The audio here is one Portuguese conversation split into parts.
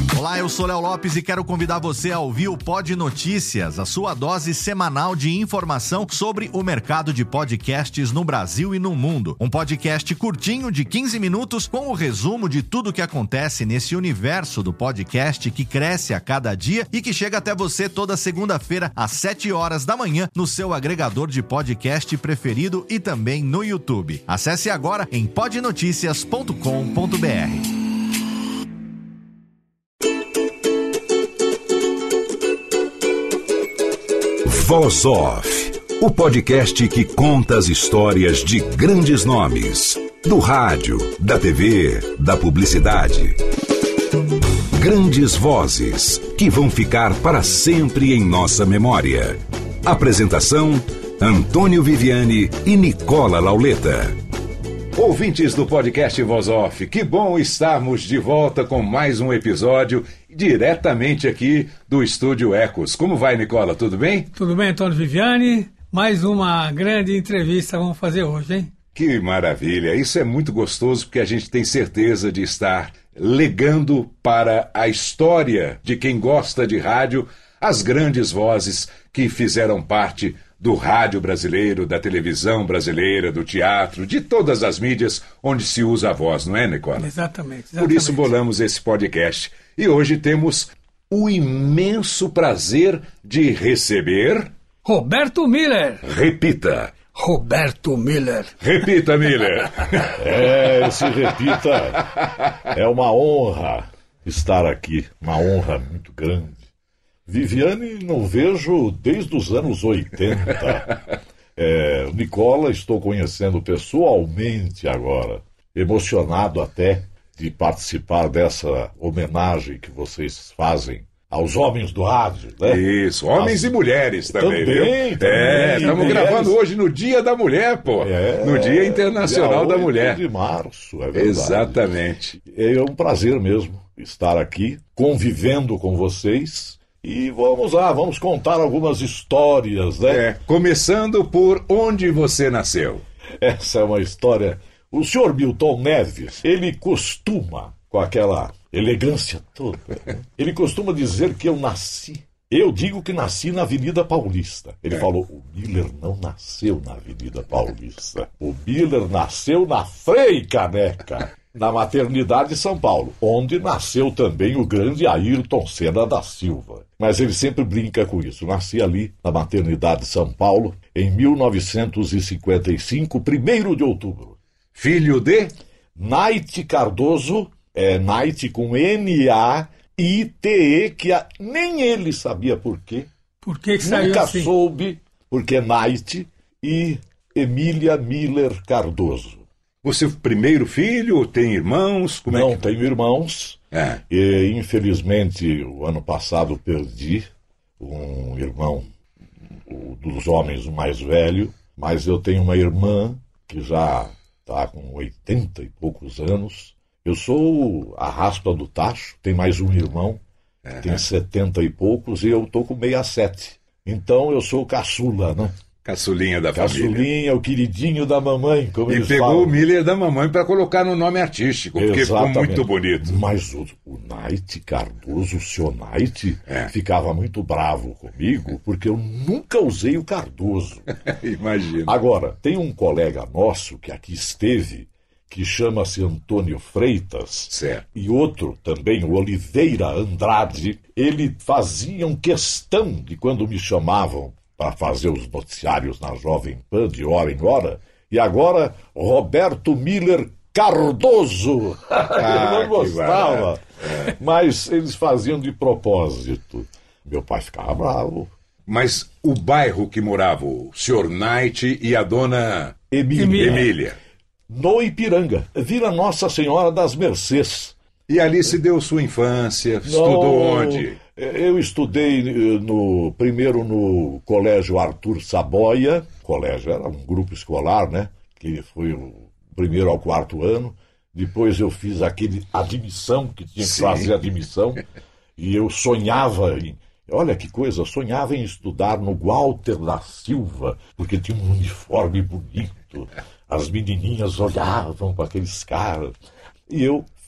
Olá, eu sou Léo Lopes e quero convidar você a ouvir o Pod Notícias, a sua dose semanal de informação sobre o mercado de podcasts no Brasil e no mundo. Um podcast curtinho de 15 minutos com o resumo de tudo que acontece nesse universo do podcast que cresce a cada dia e que chega até você toda segunda-feira às 7 horas da manhã no seu agregador de podcast preferido e também no YouTube. Acesse agora em podnoticias.com.br. Voz Off, o podcast que conta as histórias de grandes nomes, do rádio, da TV, da publicidade. Grandes vozes que vão ficar para sempre em nossa memória. Apresentação: Antônio Viviani e Nicola Lauleta. Ouvintes do podcast Voz Off, que bom estarmos de volta com mais um episódio diretamente aqui do Estúdio Ecos. Como vai, Nicola? Tudo bem? Tudo bem, Antônio Viviani. Mais uma grande entrevista vamos fazer hoje, hein? Que maravilha! Isso é muito gostoso porque a gente tem certeza de estar legando para a história de quem gosta de rádio as grandes vozes que fizeram parte do rádio brasileiro, da televisão brasileira, do teatro, de todas as mídias onde se usa a voz, não é, Nicola? Exatamente. Por isso bolamos esse podcast. E hoje temos o imenso prazer de receber... Roberto Miller. Repita. Roberto Miller. Repita, Miller. Esse repita. É uma honra estar aqui, uma honra muito grande. Viviane não vejo desde os anos 80. O Nicola estou conhecendo pessoalmente agora. Emocionado até de participar dessa homenagem que vocês fazem aos homens do rádio, né? Isso, homens e mulheres também, viu? Estamos gravando hoje no Dia da Mulher, pô. No Dia Internacional da Mulher. De março, é verdade. Exatamente. É um prazer mesmo estar aqui, convivendo com vocês. E vamos lá, vamos contar algumas histórias, né? Começando por onde você nasceu. Essa é uma história... O senhor Milton Neves, ele costuma, com aquela elegância toda, ele costuma dizer que eu digo que nasci na Avenida Paulista. Ele falou, o Miller não nasceu na Avenida Paulista. O Miller nasceu na Frei Caneca, na maternidade de São Paulo, onde nasceu também o grande Ayrton Senna da Silva. Mas ele sempre brinca com isso. Nasci ali, na maternidade de São Paulo, em 1955, 1º de outubro. Filho de? Naite Cardoso, Naite com N-A-I-T-E, que nem ele sabia por quê. Por que saiu Nunca assim? soube, porque Naite e Emília Miller Cardoso. Você é o primeiro filho? Tem irmãos? Não, tenho irmãos. E, infelizmente, o ano passado perdi um irmão, dos homens, o mais velho. Mas eu tenho uma irmã que já está com 80 e poucos anos. Eu sou a raspa do tacho, tem mais um irmão, tem 70 e poucos, e eu estou com 67. Então eu sou o caçula, né? Caçulinha da família. Caçulinha, o queridinho da mamãe, como eles falam. E pegou o Miller da mamãe para colocar no nome artístico, porque Exatamente. Ficou muito bonito. Mas o Naite Cardoso, o senhor Naite, ficava muito bravo comigo, porque eu nunca usei o Cardoso. Imagina. Agora, tem um colega nosso que aqui esteve, que chama-se Antônio Freitas, certo. E outro também, o Oliveira Andrade. Eles faziam questão de, quando me chamavam para fazer os noticiários na Jovem Pan de hora em hora, e agora Roberto Miller Cardoso. Eu não gostava, mas eles faziam de propósito. Meu pai ficava bravo. Mas o bairro que morava o senhor Naite e a dona Emília? No Ipiranga, Vila Nossa Senhora das Mercês. E ali se deu sua infância? Estudou onde? Eu estudei primeiro no Colégio Arthur Saboia. Colégio era um grupo escolar, né? Que foi o primeiro ao 4º ano. Depois eu fiz aquele admissão, que tinha que fazer admissão. E eu sonhava olha que coisa, eu sonhava em estudar no Walter da Silva, porque tinha um uniforme bonito. As menininhas olhavam para aqueles caras. E eu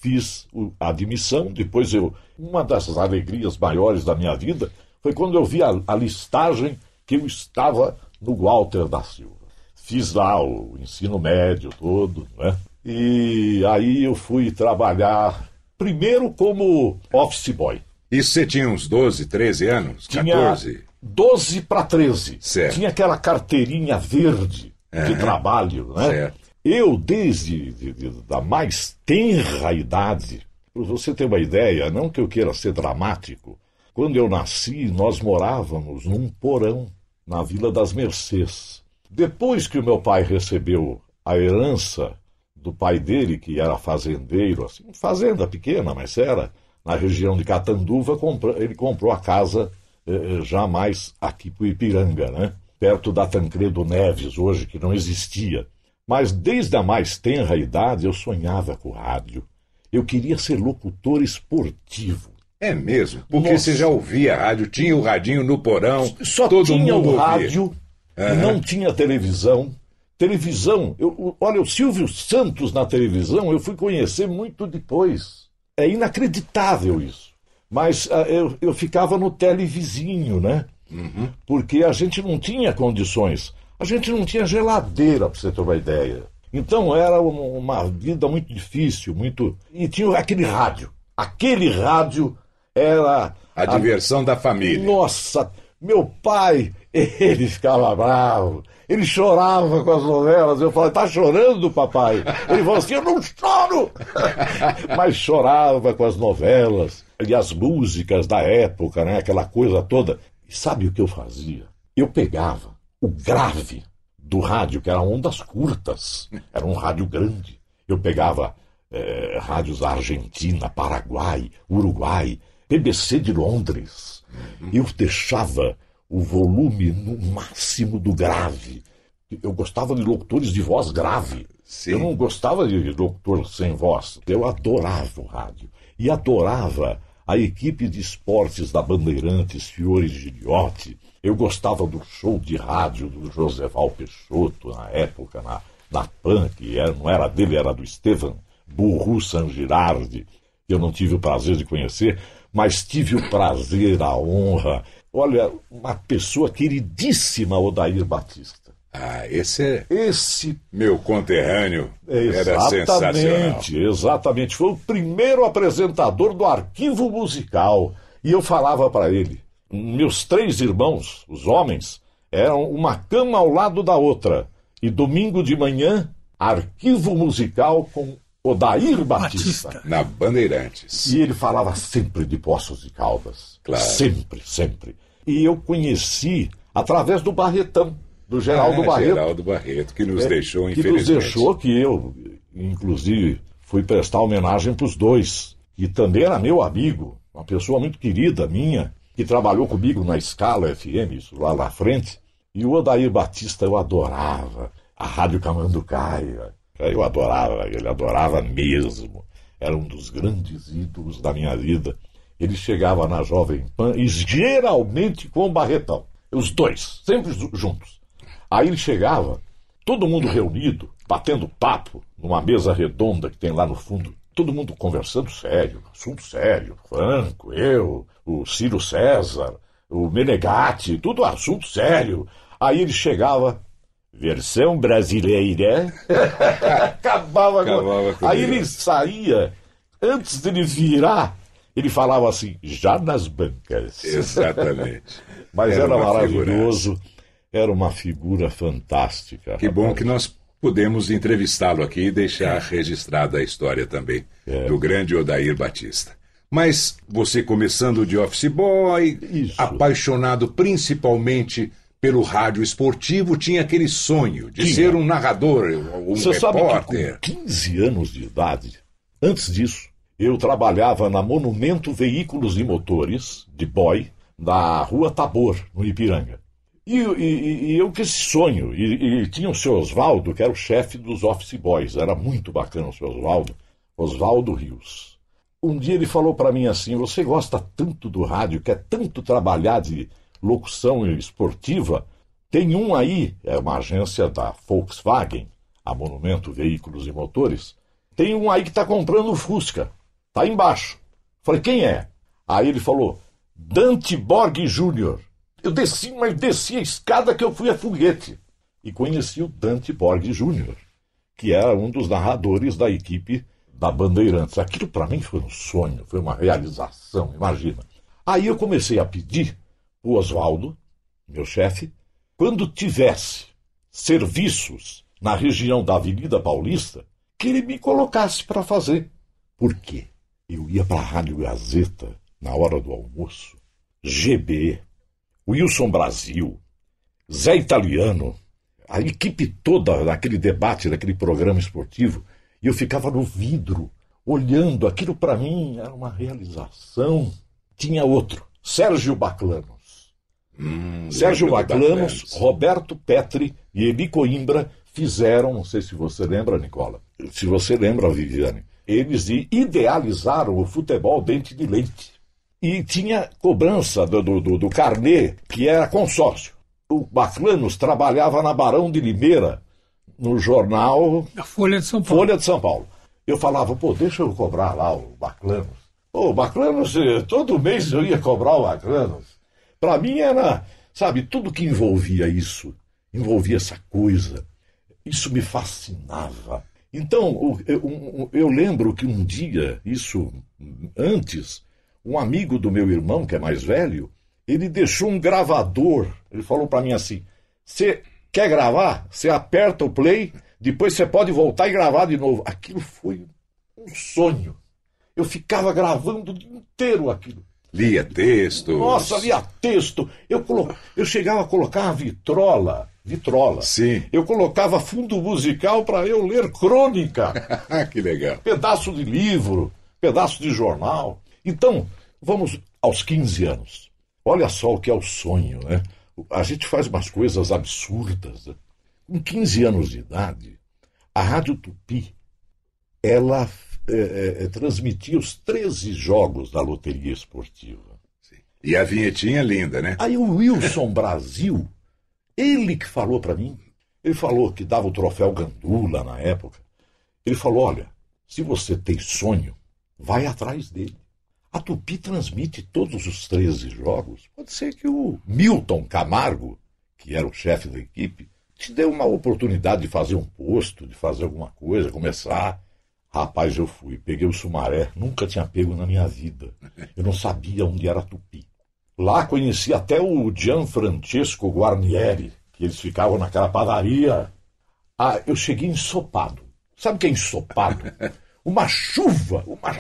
fiz a admissão, depois uma das alegrias maiores da minha vida foi quando eu vi a listagem que eu estava no Walter da Silva. Fiz lá o ensino médio todo, né? E aí eu fui trabalhar primeiro como office boy. Isso você tinha uns 12, 13 anos? 14? Tinha 12 para 13. Certo. Tinha aquela carteirinha verde de trabalho, né? Certo. Eu, desde da mais tenra idade, para você ter uma ideia, não que eu queira ser dramático, quando eu nasci, nós morávamos num porão na Vila das Mercês. Depois que o meu pai recebeu a herança do pai dele, que era fazendeiro, assim, fazenda pequena, mas era, na região de Catanduva, ele comprou a casa já mais aqui para o Ipiranga, né? Perto da Tancredo Neves, hoje, que não existia. Mas desde a mais tenra idade eu sonhava com rádio. Eu queria ser locutor esportivo. É mesmo? Porque Nossa. você já ouvia rádio, tinha o radinho no porão, Só todo tinha mundo o ouvia. rádio e não tinha televisão. Televisão, olha, o Silvio Santos na televisão eu fui conhecer muito depois. É inacreditável isso. Mas eu ficava no televizinho, né? Porque a gente não tinha condições. A gente não tinha geladeira, para você ter uma ideia. Então era uma vida muito difícil, muito... E tinha aquele rádio. Aquele rádio era... A diversão da família. Nossa, meu pai, ele ficava bravo. Ele chorava com as novelas. Eu falei, tá chorando, papai? Ele falou assim, eu não choro! Mas chorava com as novelas e as músicas da época, né? Aquela coisa toda. E sabe o que eu fazia? Eu pegava o grave do rádio, que eram ondas curtas, era um rádio grande. Eu pegava rádios da Argentina, Paraguai, Uruguai, BBC de Londres. Eu deixava o volume no máximo do grave. Eu gostava de locutores de voz grave. Sim. Eu não gostava de locutor sem voz. Eu adorava o rádio. E adorava a equipe de esportes da Bandeirantes, Fiore Giliotti. Eu gostava do show de rádio do Joseval Peixoto, na época, na PAN, que não era dele, era do Estevan Burru San Girardi, que eu não tive o prazer de conhecer, mas tive o prazer, a honra. Olha, uma pessoa queridíssima, Odair Batista. Ah, esse Esse meu conterrâneo era sensacional. Exatamente. Foi o primeiro apresentador do Arquivo Musical. E eu falava para ele, meus 3 irmãos, os homens, eram uma cama ao lado da outra. E domingo de manhã, Arquivo Musical com Odair Batista. Na Bandeirantes. E ele falava sempre de Poços de Caldas. Claro. Sempre, sempre. E eu conheci através do Barretão, do Geraldo Barreto. Geraldo Barreto, que nos deixou, que infelizmente. nos deixou, que eu, inclusive, fui prestar homenagem para os dois. E também era meu amigo, uma pessoa muito querida minha, que trabalhou comigo na Escala FM, isso lá na frente. E o Odair Batista eu adorava. A Rádio Camanducaia. Eu adorava, ele adorava mesmo. Era um dos grandes ídolos da minha vida. Ele chegava na Jovem Pan e geralmente com o Barretão. Os dois, sempre juntos. Aí ele chegava, todo mundo reunido, batendo papo, numa mesa redonda que tem lá no fundo. Todo mundo conversando sério, assunto sério. Franco, eu, o Ciro César, o Menegatti, tudo assunto sério. Aí ele chegava... Versão brasileira. Acabava com... Aí ele saía, antes dele virar, ele falava assim, já nas bancas. Exatamente. Mas era maravilhoso, era uma figura fantástica. Que bom que nós pudemos entrevistá-lo aqui e deixar registrada a história também do grande Odair Batista. Mas você começando de office boy, apaixonado principalmente pelo rádio esportivo, tinha aquele sonho de ser um narrador, um Você repórter. Sabe que com 15 anos de idade, antes disso, eu trabalhava na Monumento Veículos e Motores, de boy, na Rua Tabor, no Ipiranga. E eu com esse sonho, e tinha o seu Oswaldo, que era o chefe dos office boys, era muito bacana o seu Oswaldo Rios. Um dia ele falou para mim assim, você gosta tanto do rádio, quer tanto trabalhar de locução esportiva, tem um aí, é uma agência da Volkswagen, a Monumento Veículos e Motores, tem um aí que está comprando o Fusca. Tá embaixo. Falei, quem é? Aí ele falou, Dante Borghi Júnior. Eu desci, mas desci a escada que eu fui a foguete. E conheci o Dante Borghi Júnior, que era um dos narradores da equipe da Bandeirantes. Aquilo para mim foi um sonho, foi uma realização, imagina. Aí eu comecei a pedir o Oswaldo, meu chefe, quando tivesse serviços na região da Avenida Paulista, que ele me colocasse para fazer. Por quê? Eu ia para a Rádio Gazeta na hora do almoço, GB, Wilson Brasil, Zé Italiano, a equipe toda daquele debate, daquele programa esportivo, e eu ficava no vidro, olhando. Aquilo para mim era uma realização. Tinha outro, Sérgio Baclanos. Sérgio Baclanos, Roberto Petri e Eli Coimbra fizeram, não sei se você lembra, Nicola, se você lembra, Viviane, eles idealizaram o futebol dente de leite. E tinha cobrança do carnê, que era consórcio. O Baclanos trabalhava na Barão de Limeira, no jornal... A Folha de São Paulo. Folha de São Paulo. Eu falava, deixa eu cobrar lá o Baclanos. O Baclanos, todo mês eu ia cobrar o Baclanos. Para mim era, sabe, tudo que envolvia isso, envolvia essa coisa. Isso me fascinava. Então, eu lembro que um dia, isso antes, um amigo do meu irmão, que é mais velho, ele deixou um gravador. Ele falou para mim assim, você quer gravar? Você aperta o play, depois você pode voltar e gravar de novo. Aquilo foi um sonho. Eu ficava gravando o dia inteiro aquilo. Lia texto. Nossa, lia texto. Eu chegava a colocar a vitrola. Sim. Eu colocava fundo musical para eu ler crônica. Que legal. Pedaço de livro, pedaço de jornal. Então, vamos aos 15 anos. Olha só o que é o sonho, né? A gente faz umas coisas absurdas. Né? Com 15 anos de idade, a Rádio Tupi, ela transmitia os 13 jogos da loteria esportiva. Sim. E a vinhetinha linda, né? Aí o Wilson Brasil, ele que falou para mim, ele falou que dava o troféu Gandula na época. Ele falou, olha, se você tem sonho, vai atrás dele. A Tupi transmite todos os 13 jogos. Pode ser que o Milton Camargo, que era o chefe da equipe, te deu uma oportunidade de fazer um posto, de fazer alguma coisa, começar. Rapaz, eu fui, peguei o Sumaré, nunca tinha pego na minha vida. Eu não sabia onde era Tupi. Lá conheci até o Gianfrancesco Guarnieri, que eles ficavam naquela padaria. Eu cheguei ensopado. Sabe o que é ensopado? Uma chuva.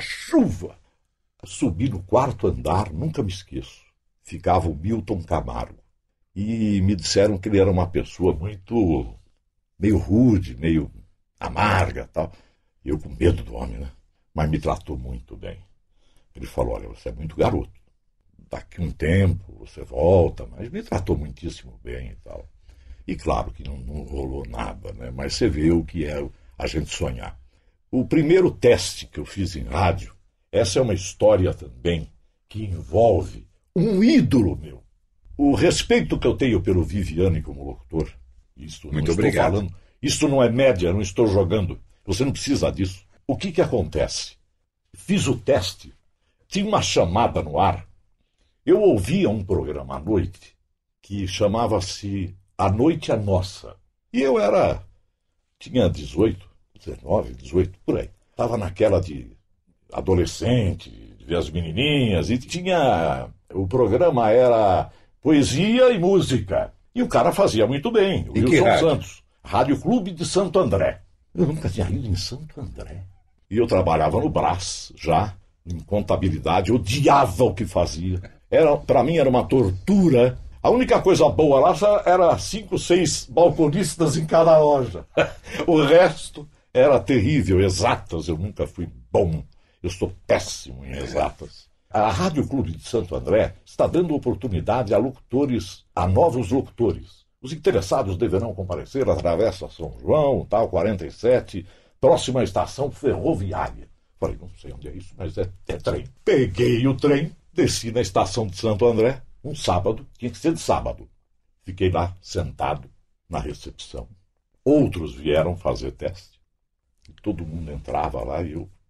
Subi no 4º andar, nunca me esqueço. Ficava o Milton Camargo. E me disseram que ele era uma pessoa meio rude, meio amarga, tal. Eu com medo do homem, né? Mas me tratou muito bem. Ele falou, olha, você é muito garoto. Daqui um tempo você volta, mas me tratou muitíssimo bem e tal. E claro que não rolou nada, né? Mas você vê o que é a gente sonhar. O primeiro teste que eu fiz em rádio, essa é uma história também que envolve um ídolo meu. O respeito que eu tenho pelo Viviane como locutor, isso muito não obrigado. Estou falando, isso não é média, não estou jogando. Você não precisa disso. O que acontece? Fiz o teste, tinha uma chamada no ar. Eu ouvia um programa à noite que chamava-se A Noite é Nossa. E eu tinha 18, por aí. Estava naquela de adolescente, de ver as menininhas, e o programa era poesia e música. E o cara fazia muito bem, o Wilson Santos. Rádio Clube de Santo André. Eu nunca tinha ido em Santo André. E eu trabalhava no Brás, já, em contabilidade, odiava o que fazia. Para mim era uma tortura. A única coisa boa lá era 5, 6 balconistas em cada loja. O resto era terrível. Exatas, eu nunca fui bom. Eu sou péssimo em exatas. A Rádio Clube de Santo André está dando oportunidade a novos locutores. Os interessados deverão comparecer através da São João, tal, 47, próxima estação ferroviária. Falei, não sei onde é isso, mas é trem. Peguei o trem, desci na estação de Santo André, um sábado, tinha que ser de sábado. Fiquei lá, sentado, na recepção. Outros vieram fazer teste. E todo mundo entrava lá e eu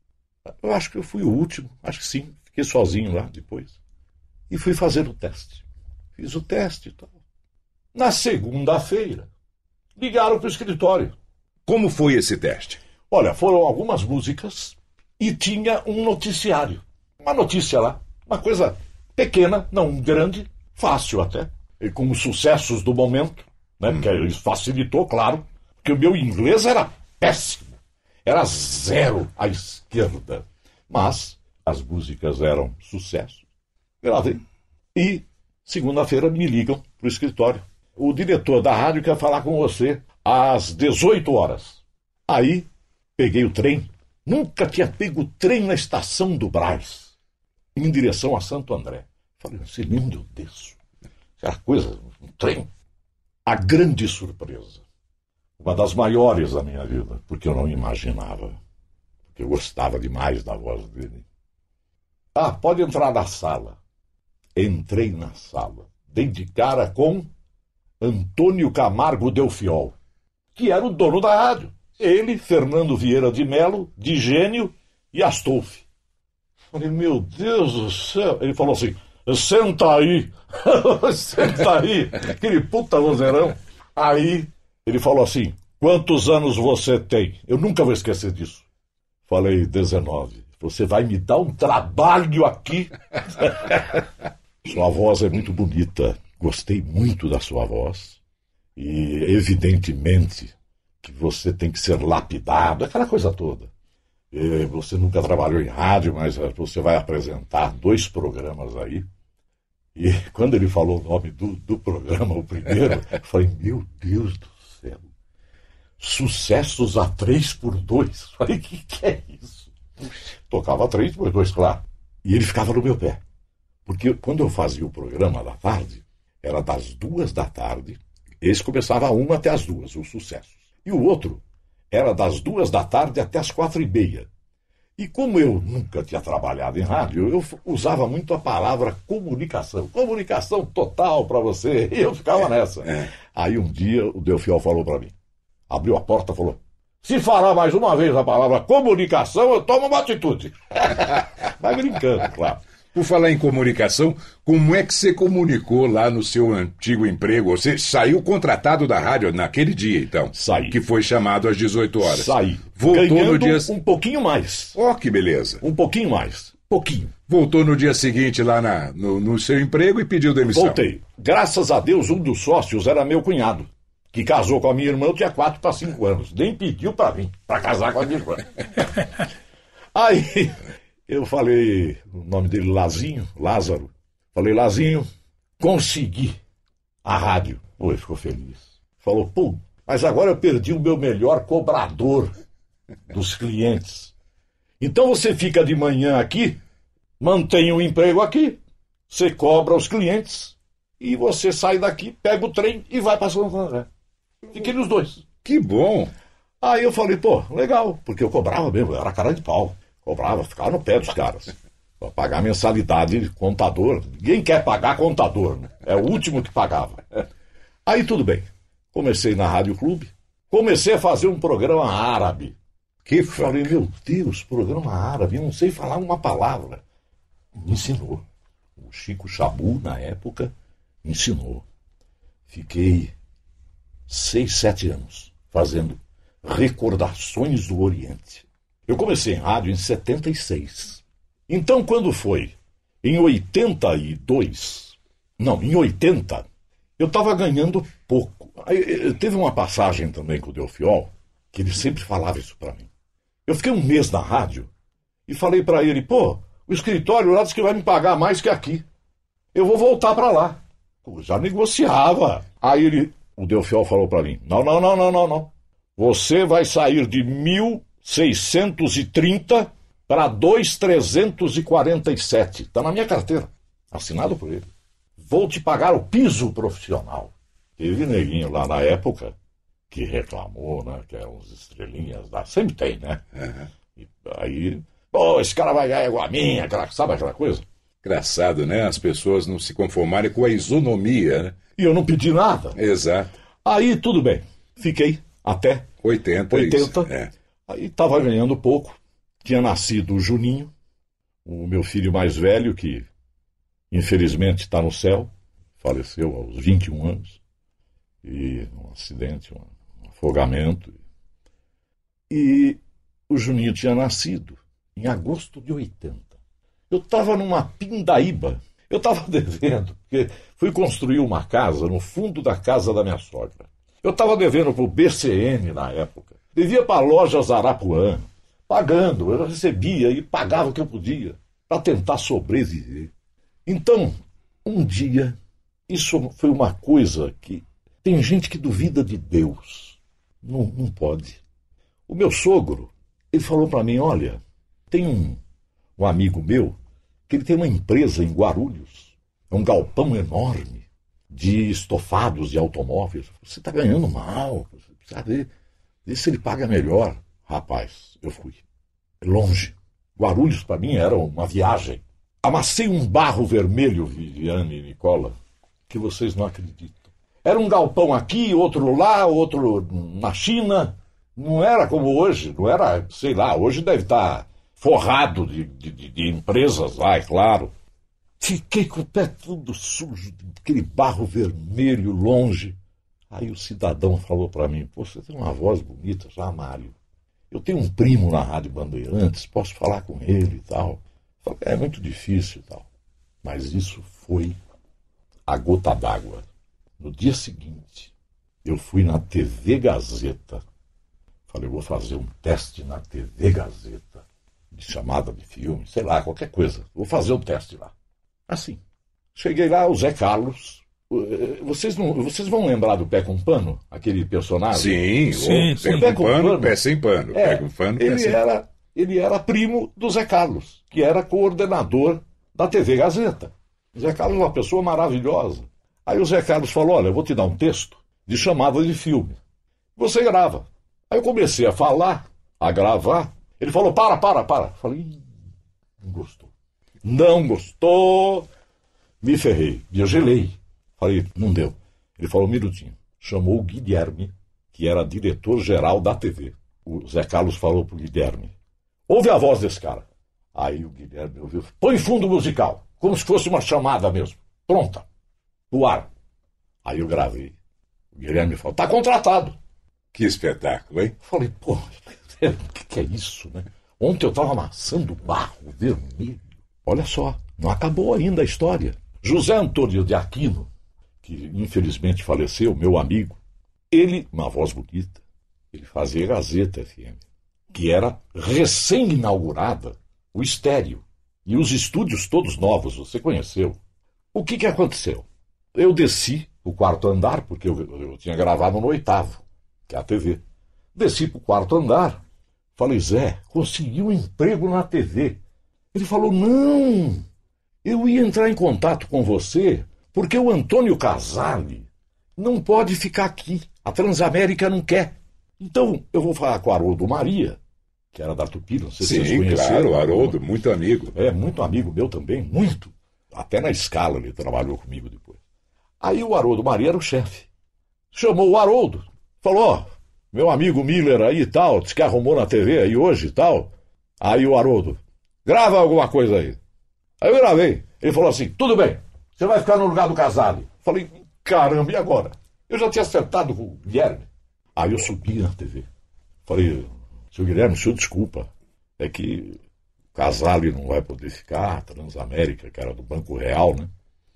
Eu acho que eu fui o último, acho que sim. Fiquei sozinho lá depois. E fui fazer o teste. Fiz o teste e tal. Na segunda-feira, ligaram para o escritório. Como foi esse teste? Olha, foram algumas músicas e tinha um noticiário. Uma notícia lá, uma coisa pequena, não grande, fácil até. E com os sucessos do momento, né? Porque isso facilitou, claro. Porque o meu inglês era péssimo. Era zero à esquerda. Mas as músicas eram sucesso. Gravei. E segunda-feira me ligam para o escritório. O diretor da rádio quer falar com você às 18 horas. Aí peguei o trem. Nunca tinha pego o trem na estação do Brás, em direção a Santo André. Falei, onde eu desço? Era coisa, um trem. A grande surpresa. Uma das maiores da minha vida, porque eu não imaginava. Porque eu gostava demais da voz dele. Ah, pode entrar na sala. Entrei na sala. Dei de cara com Antônio Camargo Delfiol, que era o dono da rádio. Ele, Fernando Vieira de Melo, Digênio e Astolfi. Falei, meu Deus do céu. Ele falou assim, senta aí. Senta aí. Aquele puta vozeirão. Aí ele falou assim, quantos anos você tem? Eu nunca vou esquecer disso. Falei, 19. Você vai me dar um trabalho aqui? Sua voz é muito bonita. Gostei muito da sua voz. E, evidentemente, que você tem que ser lapidado, aquela coisa toda. E você nunca trabalhou em rádio, mas você vai apresentar 2 programas aí. E quando ele falou o nome do programa, o primeiro, eu falei, meu Deus do céu. Sucessos a 3x2. Falei, que é isso? Tocava 3x2, claro. E ele ficava no meu pé. Porque quando eu fazia o programa da tarde, era das 2 da tarde, esse começava 1 até as 2, os sucessos. E o outro era das 2 da tarde até as 4h30. E como eu nunca tinha trabalhado em rádio, eu usava muito a palavra comunicação. Comunicação total para você. E eu ficava nessa. Aí um dia o Delfiol falou para mim, abriu a porta e falou, se falar mais uma vez a palavra comunicação, eu tomo uma atitude. Vai brincando, claro. Por falar em comunicação, como é que você comunicou lá no seu antigo emprego? Você saiu contratado da rádio naquele dia, então? Saí. Que foi chamado às 18 horas. Saí. Voltou ganhando no dia... um pouquinho mais. Ó, que beleza. Um pouquinho mais. Pouquinho. Voltou no dia seguinte lá no seu emprego e pediu demissão. Voltei. Graças a Deus, um dos sócios era meu cunhado, que casou com a minha irmã, eu tinha 4 para 5 anos. Nem pediu para mim, para casar com a minha irmã. Aí... eu falei, o nome dele Lázaro. Falei, Lazinho, consegui a rádio. Pô, ele ficou feliz. Falou, pô, mas agora eu perdi o meu melhor cobrador dos clientes. Então você fica de manhã aqui, mantém o emprego aqui, você cobra os clientes e você sai daqui, pega o trem e vai para Santo André. Fiquei nos 2. Que bom. Aí eu falei, pô, legal, porque eu cobrava mesmo, eu era cara de pau. Cobrava, ficava no pé dos caras. Para pagar mensalidade de contador. Ninguém quer pagar contador, né? É o último que pagava. Aí tudo bem. Comecei na Rádio Clube. Comecei a fazer um programa árabe. Que falei, meu Deus, programa árabe, eu não sei falar uma palavra. Me ensinou. O Chico Chabu, na época, ensinou. Fiquei 6, 7 anos fazendo recordações do Oriente. Eu comecei em rádio em 76. Então, quando foi em 82, não, em 80, eu estava ganhando pouco. Aí, teve uma passagem também com o Delfiol, que ele sempre falava isso para mim. Eu fiquei um mês na rádio e falei para ele, pô, o escritório lá disse que vai me pagar mais que aqui. Eu vou voltar para lá. Pô, já negociava. Aí o Delfiol falou para mim, não. Você vai sair de 1.630 para 2.347. Está na minha carteira. Assinado por ele. Vou te pagar o piso profissional. Teve neguinho lá na época que reclamou, né? Que eram uns estrelinhas lá. Sempre tem, né? Uhum. E aí, pô, esse cara vai ganhar igual a minha, sabe aquela coisa? Engraçado, né? As pessoas não se conformarem com a isonomia, né? E eu não pedi nada. Exato. Aí, tudo bem. Fiquei até 80. Aí estava ganhando pouco. tinha nascido o Juninho, o meu filho mais velho, que infelizmente está no céu, faleceu aos 21 anos, e um acidente, um afogamento. E o Juninho tinha nascido em agosto de 80. Eu estava numa pindaíba, eu estava devendo, porque fui construir uma casa no fundo da casa da minha sogra. Eu estava devendo para o BCN na época, devia para a loja Zarapuã, pagando, eu recebia e pagava o que eu podia, para tentar sobreviver. Então, um dia, isso foi uma coisa que tem gente que duvida de Deus, não pode. O meu sogro, ele falou para mim, olha, tem um amigo meu que ele tem uma empresa em Guarulhos, é um galpão enorme de estofados de automóveis. Você está ganhando mal, você precisa ver se ele paga melhor. Rapaz, eu fui longe. Guarulhos para mim era uma viagem. Amassei um barro vermelho, Viviane e Nicola, que vocês não acreditam. Era um galpão aqui, outro lá, outro na China. Não era como hoje, não era, sei lá, hoje deve estar forrado de empresas lá, é claro. Fiquei com o pé tudo sujo, aquele barro vermelho longe. Aí o cidadão falou para mim, pô, você tem uma voz bonita já, Mário. Eu tenho um primo na Rádio Bandeirantes, posso falar com ele e tal. Falei, é muito difícil e tal. Mas isso foi a gota d'água. No dia seguinte, eu fui na TV Gazeta. Falei, eu vou fazer um teste na TV Gazeta, de chamada de filme, sei lá, qualquer coisa. Vou fazer um teste lá. Assim. Cheguei lá, o Zé Carlos. Vocês vão lembrar do Pé com Pano? Aquele personagem? Sim. Pé com Pano, Pé sem Pano. Pé com Pano, Pé sem Pano. Ele era primo do Zé Carlos, que era coordenador da TV Gazeta. O Zé Carlos é uma pessoa maravilhosa. Aí o Zé Carlos falou, olha, eu vou te dar um texto de chamada de filme. Você grava. Aí eu comecei a falar, a gravar. Ele falou, para. Falei, não gostou. Não gostou. Me ferrei, me gelei. Falei, não deu. Ele falou, um minutinho. Chamou o Guilherme, que era diretor-geral da TV. O Zé Carlos falou pro Guilherme, ouve a voz desse cara. Aí o Guilherme ouviu, põe fundo musical, como se fosse uma chamada mesmo. Pronta. No ar. Aí eu gravei. O Guilherme falou, tá contratado. Que espetáculo, hein? Falei, pô, o que é isso, né? Ontem eu estava amassando barro vermelho. Olha só, não acabou ainda a história. José Antônio de Aquino, que infelizmente faleceu, meu amigo, ele, uma voz bonita, ele fazia Gazeta FM, que era recém-inaugurada, o estéreo, e os estúdios todos novos, você conheceu. O que aconteceu? Eu desci o quarto andar, porque eu tinha gravado no 8º, que é a TV. Desci para o quarto andar, falei, Zé, consegui um emprego na TV. Ele falou, não, eu ia entrar em contato com você, porque o Antônio Casale não pode ficar aqui, a Transamérica não quer. Então, eu vou falar com o Haroldo Maria, que era da Tupi, não sei se vocês conheceram. Claro, o Haroldo, muito amigo. É, muito amigo meu também, muito. Até na Escala ele trabalhou comigo depois. Aí o Haroldo Maria era o chefe. Chamou o Haroldo, falou, ó, meu amigo Miller aí e tal, disse que arrumou na TV aí hoje e tal. Aí o Haroldo, grava alguma coisa aí. Aí eu gravei. Ele falou assim, tudo bem, você vai ficar no lugar do Casale. Falei, caramba, e agora? Eu já tinha acertado com o Guilherme. Aí eu subi na TV. Falei, seu Guilherme, o senhor desculpa, é que o Casale não vai poder ficar, a Transamérica, que era do Banco Real, né?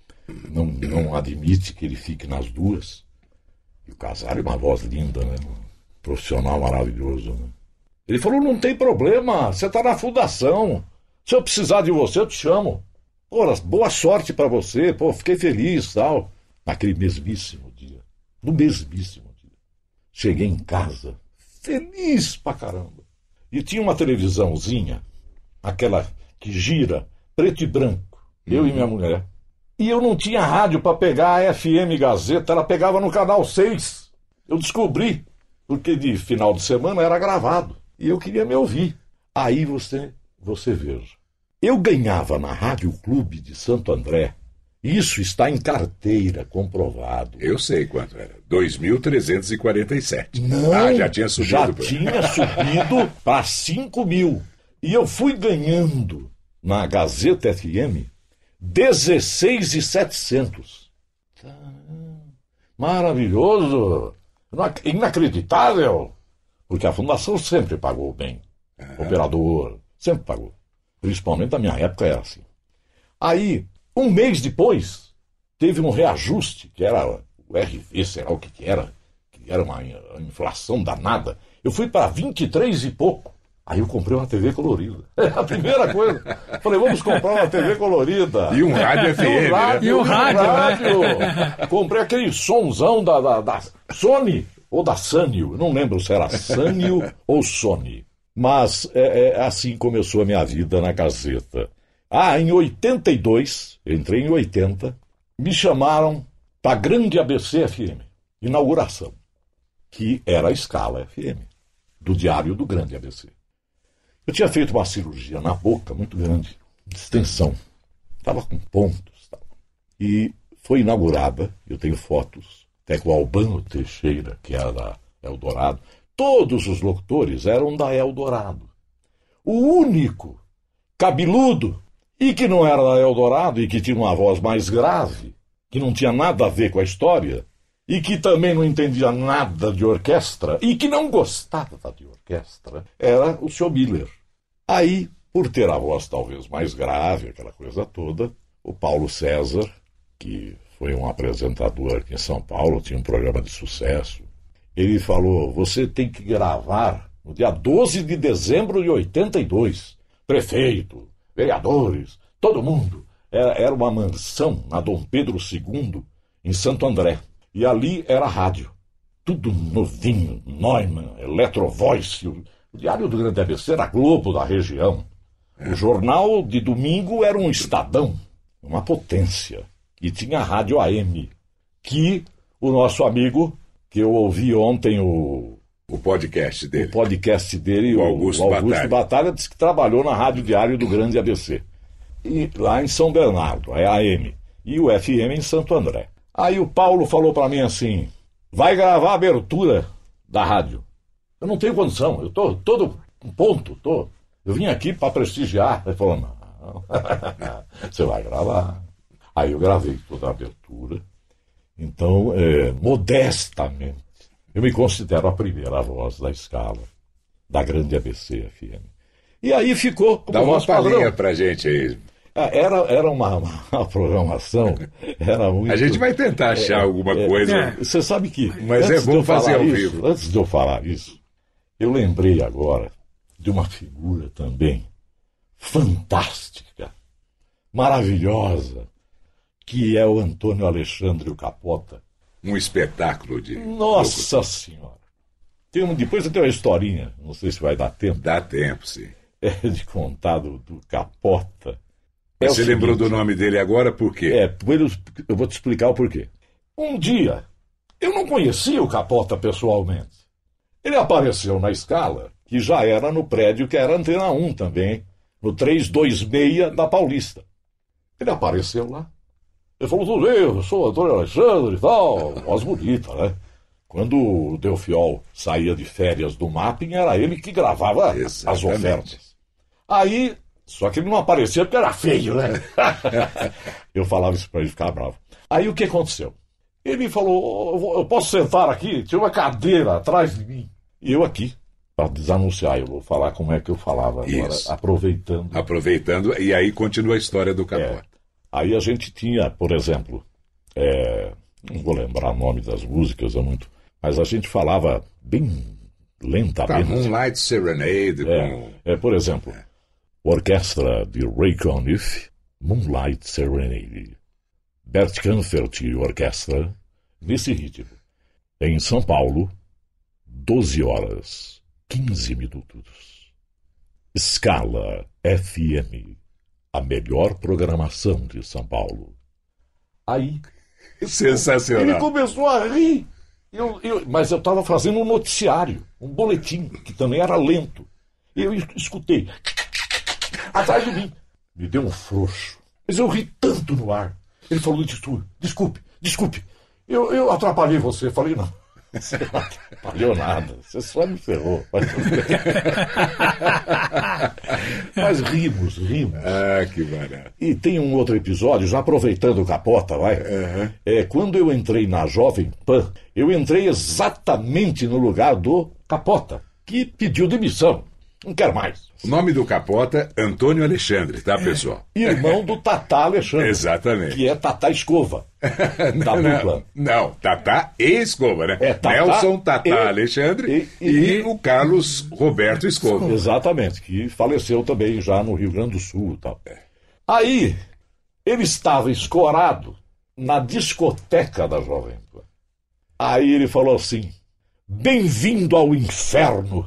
Não admite que ele fique nas duas. E o Casale é uma voz linda, né? Um profissional maravilhoso, né? Ele falou, não tem problema, você está na fundação. Se eu precisar de você, eu te chamo. Pô, boa sorte para você, pô, fiquei feliz e tal. Naquele mesmíssimo dia. No mesmíssimo dia. Cheguei em casa, feliz pra caramba. E tinha uma televisãozinha, aquela que gira, preto e branco, eu e minha mulher. E eu não tinha rádio para pegar a FM Gazeta, ela pegava no canal 6. Eu descobri, porque de final de semana era gravado. E eu queria me ouvir. Aí você veja. Eu ganhava na Rádio Clube de Santo André, isso está em carteira, comprovado. Eu sei quanto era, 2.347. Não, já tinha subido. Já tinha subido para 5.000. E eu fui ganhando na Gazeta FM 16.700. Maravilhoso! Inacreditável! Porque a fundação sempre pagou bem. O operador sempre pagou. Principalmente na minha época era assim. Aí, um mês depois, teve um reajuste, que era o RV, sei lá o que era uma inflação danada. Eu fui para 23 e pouco. Aí eu comprei uma TV colorida. A primeira coisa. Falei, vamos comprar uma TV colorida. E um rádio FM, E um rádio. Comprei aquele sonzão da Sony ou da Sanyo. Não lembro se era Sanyo ou Sony. Mas assim começou a minha vida na Gazeta. Em 82, eu entrei em 80, me chamaram para a grande ABC FM, inauguração, que era a Escala FM, do Diário do Grande ABC. Eu tinha feito uma cirurgia na boca muito grande, de extensão, estava com pontos. E foi inaugurada, eu tenho fotos, até com o Albano Teixeira, que era da Eldorado. Todos os locutores eram da Eldorado. O único cabeludo, e que não era da Eldorado, e que tinha uma voz mais grave, que não tinha nada a ver com a história, e que também não entendia nada de orquestra, e que não gostava de orquestra, era o Sr. Miller. Aí, por ter a voz talvez mais grave, aquela coisa toda, o Paulo César, que foi um apresentador aqui em São Paulo, tinha um programa de sucesso, ele falou, você tem que gravar no dia 12 de dezembro de 82. Prefeito, vereadores, todo mundo. Era uma mansão na Dom Pedro II, em Santo André. E ali era rádio. Tudo novinho, Neumann, Electrovoice. O Diário do Grande ABC era Globo da região. O jornal de domingo era um Estadão, uma potência. E tinha a rádio AM, que o nosso amigo, que eu ouvi ontem o podcast dele. O podcast dele, o Augusto Batalha, disse que trabalhou na Rádio Diário do Grande ABC. E lá em São Bernardo, é AM. E o FM em Santo André. Aí o Paulo falou para mim assim, vai gravar a abertura da rádio. Eu não tenho condição, eu tô todo um ponto, eu vim aqui para prestigiar. Ele falou, não, você vai gravar. Aí eu gravei toda a abertura. Então, modestamente, eu me considero a primeira voz da Escala, da grande ABC FM. E aí ficou como dá uma palhinha padrão. Pra gente aí. Era uma programação, era muito... A gente vai tentar achar alguma coisa. Você sabe que... Mas é bom fazer ao vivo. Antes de eu falar isso, eu lembrei agora de uma figura também fantástica, maravilhosa, que é o Antônio Alexandre o Capota. Um espetáculo de... Nossa Senhora! Depois eu tenho uma historinha, não sei se vai dar tempo. Dá tempo, sim. De contar do Capota. Você lembrou do nome dele agora por quê? Eu vou te explicar o porquê. Um dia, eu não conhecia o Capota pessoalmente. Ele apareceu na Escala, que já era no prédio que era Antena 1 também, no 326 da Paulista. Ele apareceu lá. Ele falou, tudo bem, eu sou o Antônio Alexandre e tal, voz bonita, né? Quando o Delfiol saía de férias do Mapping, era ele que gravava as ofertas. Aí, só que ele não aparecia porque era feio, né? Eu falava isso para ele ficar bravo. Aí o que aconteceu? Ele falou, eu posso sentar aqui? Tinha uma cadeira atrás de mim. E eu aqui, para desanunciar, eu vou falar como é que eu falava agora, aproveitando. Aproveitando, e aí continua a história do Capota. Aí a gente tinha, por exemplo, não vou lembrar o nome das músicas, mas a gente falava bem lentamente. Moonlight Serenade. Por exemplo, orquestra de Ray Conniff, Moonlight Serenade. Bert Kaempfert e orquestra, nesse ritmo. Em São Paulo, 12 horas, 15 minutos. Escala FM, a melhor programação de São Paulo. Aí... Sensacional. Ele começou a rir. Mas eu estava fazendo um noticiário, um boletim, que também era lento. E eu escutei. Atrás de mim. Me deu um frouxo. Mas eu ri tanto no ar. Ele falou, desculpe. Eu atrapalhei você. Falei, não. Você não atrapalhou nada, você só me ferrou. Mas rimos. Ah, que barato. E tem um outro episódio, já aproveitando o Capota, vai. Quando eu entrei na Jovem Pan, eu entrei exatamente no lugar do Capota, que pediu demissão. Não quero mais. O nome do Capota, Antônio Alexandre, tá, pessoal? Irmão do Tatá Alexandre. Exatamente. Que é Tatá Escova. Da dupla. Não, Tatá e Escova, né? Tatá Nelson Tatá Alexandre e o Carlos Roberto Escova. Exatamente, que faleceu também já no Rio Grande do Sul e tal. Aí, ele estava escorado na discoteca da Jovem Pan. Aí ele falou assim: bem-vindo ao inferno.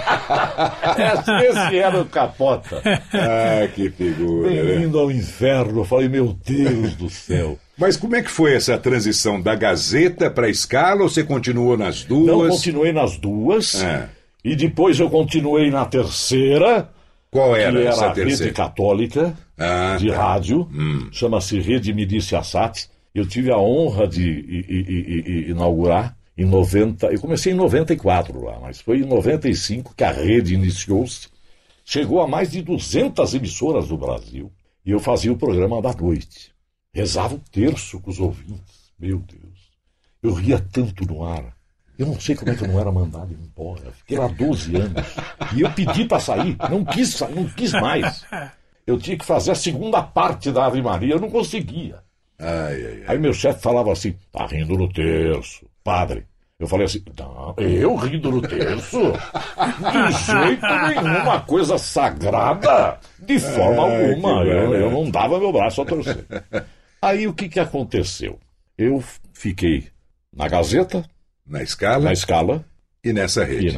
Esse era o Capota. Ah, que figura. Bem-vindo ao inferno. Eu falei, meu Deus do céu. Mas como é que foi essa transição da Gazeta para a Escala, ou você continuou nas duas? Não, continuei nas duas. E depois eu continuei na terceira. Qual era que essa era a terceira? Rede Católica de rádio. Chama-se Rede Milícia Sat. Eu tive a honra de inaugurar em 90. Eu comecei em 94 lá, mas foi em 95 que a rede iniciou-se. Chegou a mais de 200 emissoras do Brasil. E eu fazia o programa da noite. Rezava o terço com os ouvintes. Meu Deus. Eu ria tanto no ar. Eu não sei como é que eu não era mandado embora. Fiquei lá 12 anos. E eu pedi para sair. Não quis mais. Eu tinha que fazer a segunda parte da Ave Maria. Eu não conseguia. Aí meu chefe falava assim: tá rindo no terço, padre. Eu falei assim: não, eu rindo no terço? De jeito nenhum, uma coisa sagrada, de forma alguma. Eu não dava meu braço a torcer. Aí o que aconteceu? Eu fiquei na Gazeta, na Escala e nessa rede.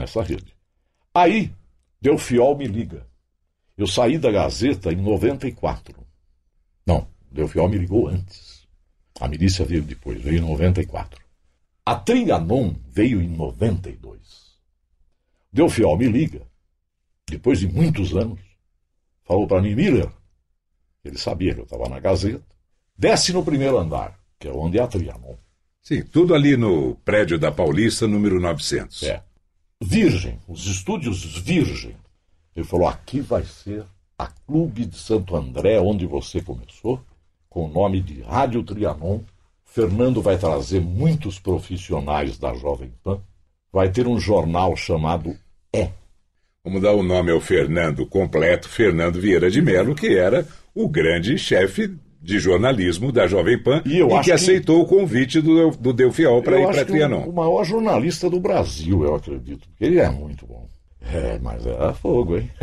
Aí, Delfiol me liga. Eu saí da Gazeta em 94. Não, Delfiol me ligou antes. A milícia veio depois, veio em 94. A Trianon veio em 92. Delfiol me liga, depois de muitos anos, falou para mim: Miller, ele sabia que eu estava na Gazeta, desce no primeiro andar, que é onde é a Trianon. Sim, tudo ali no prédio da Paulista, número 900. Virgem, os estúdios Virgem. Ele falou: aqui vai ser a Clube de Santo André, onde você começou, com o nome de Rádio Trianon. Fernando vai trazer muitos profissionais da Jovem Pan. Vai ter um jornal chamado Vamos dar o nome ao Fernando completo, Fernando Vieira de Mello, que era o grande chefe de jornalismo da Jovem Pan e que aceitou o convite do Delfiol para ir para a Trianon. O maior jornalista do Brasil, eu acredito. Ele é muito bom. Mas era fogo, hein?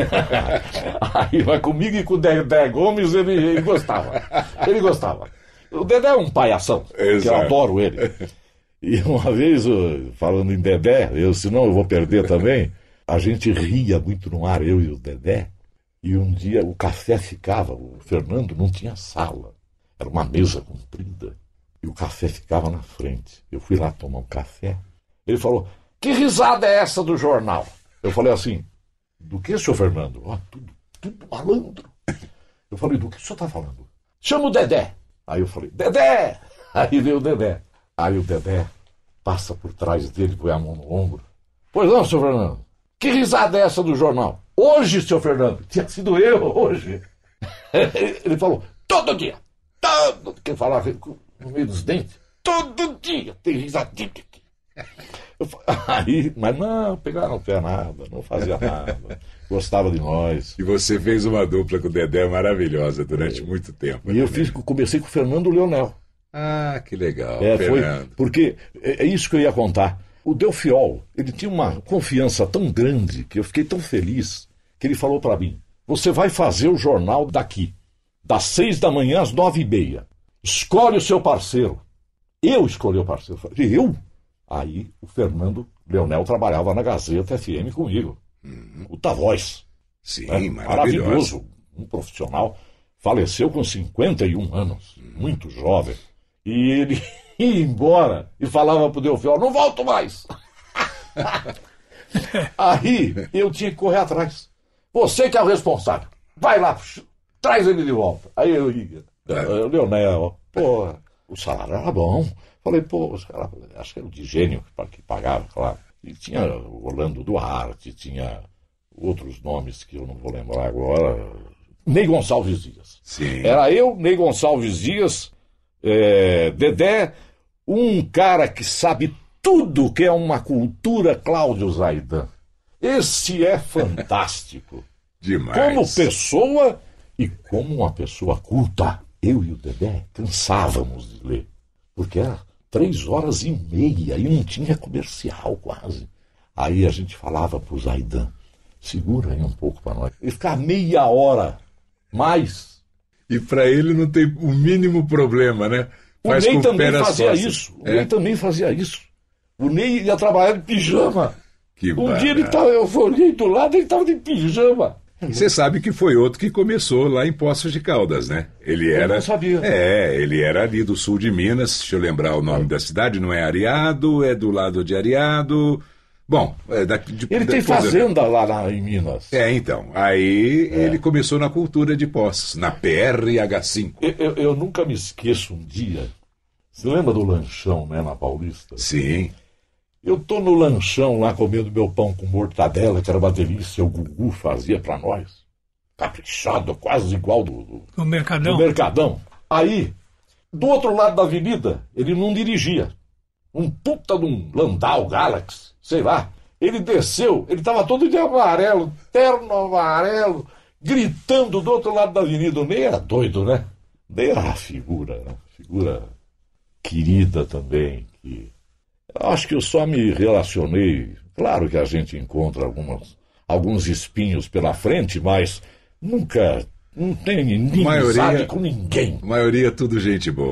Aí vai comigo e com o Dedé Gomes, ele gostava. Ele gostava. O Dedé é um palhação, que eu adoro ele. E uma vez, falando em Dedé, senão eu vou perder também, a gente ria muito no ar, eu e o Dedé, e um dia o café ficava, o Fernando não tinha sala, era uma mesa comprida, e o café ficava na frente. Eu fui lá tomar um café, ele falou: que risada é essa do jornal? Eu falei assim: do que, senhor Fernando? Tudo malandro. Eu falei: do que o senhor está falando? Chama o Dedé. Aí eu falei: Dedé! Aí veio o Dedé. Aí o Dedé passa por trás dele, põe a mão no ombro. Pois não, senhor Fernando? Que risada é essa do jornal? Hoje, senhor Fernando? Tinha sido eu, hoje. Ele falou: todo dia. Quem falava no meio dos dentes? Todo dia tem risadinha aqui. Mas não, pegaram no pé nada, não fazia nada. Gostava de nós. E você fez uma dupla com o Dedé maravilhosa durante muito tempo. E eu comecei com o Fernando Leonel. Ah, que legal, Fernando. Foi, porque é isso que eu ia contar. O Delfiol, ele tinha uma confiança tão grande, que eu fiquei tão feliz, que ele falou para mim: você vai fazer o jornal daqui, das 6 da manhã às 9h30. Escolhe o seu parceiro. Eu escolhi o parceiro. Eu falei: eu? Aí o Fernando Leonel trabalhava na Gazeta FM comigo. Puta voz. Sim, maravilhoso. Um profissional. Faleceu com 51 anos. Muito jovem. E ele ia embora e falava pro Delfiol: não volto mais. Aí eu tinha que correr atrás. Você que é o responsável. Vai lá, traz ele de volta. Aí eu ia. Leonel, porra. O salário era bom. Falei, pô, os caras, acho que era o Digênio que pagava, claro. E tinha o Orlando Duarte, tinha outros nomes que eu não vou lembrar agora. Ney Gonçalves Dias. Sim. Era eu, Ney Gonçalves Dias, Dedé, um cara que sabe tudo que é uma cultura, Cláudio Zaidan. Esse é fantástico. Demais. Como pessoa e como uma pessoa culta. Eu e o Dedé cansávamos de ler, porque era 3h30 e não tinha comercial quase. Aí a gente falava pro Zaidan, segura aí um pouco para nós. Ele ficava meia hora mais. E para ele não tem o mínimo problema, né? O Ney também fazia isso. O Ney também fazia isso. O Ney ia trabalhar de pijama. Um dia eu olhei do lado e ele estava de pijama. E você sabe que foi outro que começou lá em Poços de Caldas, né? Eu não sabia. Ele era ali do sul de Minas, deixa eu lembrar o nome da cidade, não é Areado, é do lado de Areado. Bom, ele tem fazenda lá em Minas. Então. Aí ele começou na cultura de Poços, na PRH5. Eu nunca me esqueço um dia. Você lembra do lanchão, né, na Paulista? Sim. Eu tô no lanchão lá comendo meu pão com mortadela, que era uma delícia, o Gugu fazia pra nós. Caprichado, quase igual do Mercadão. Do Mercadão. Aí, do outro lado da avenida, ele não dirigia. Um puta de um Landau Galaxy, sei lá. Ele desceu, ele tava todo de amarelo, terno amarelo, gritando do outro lado da avenida. O Ney era doido, né? Ney era uma figura, né? Figura querida também, que... Acho que eu só me relacionei. Claro que a gente encontra alguns espinhos pela frente, mas nunca. Não tem ninguém sabe com ninguém. A maioria tudo gente boa.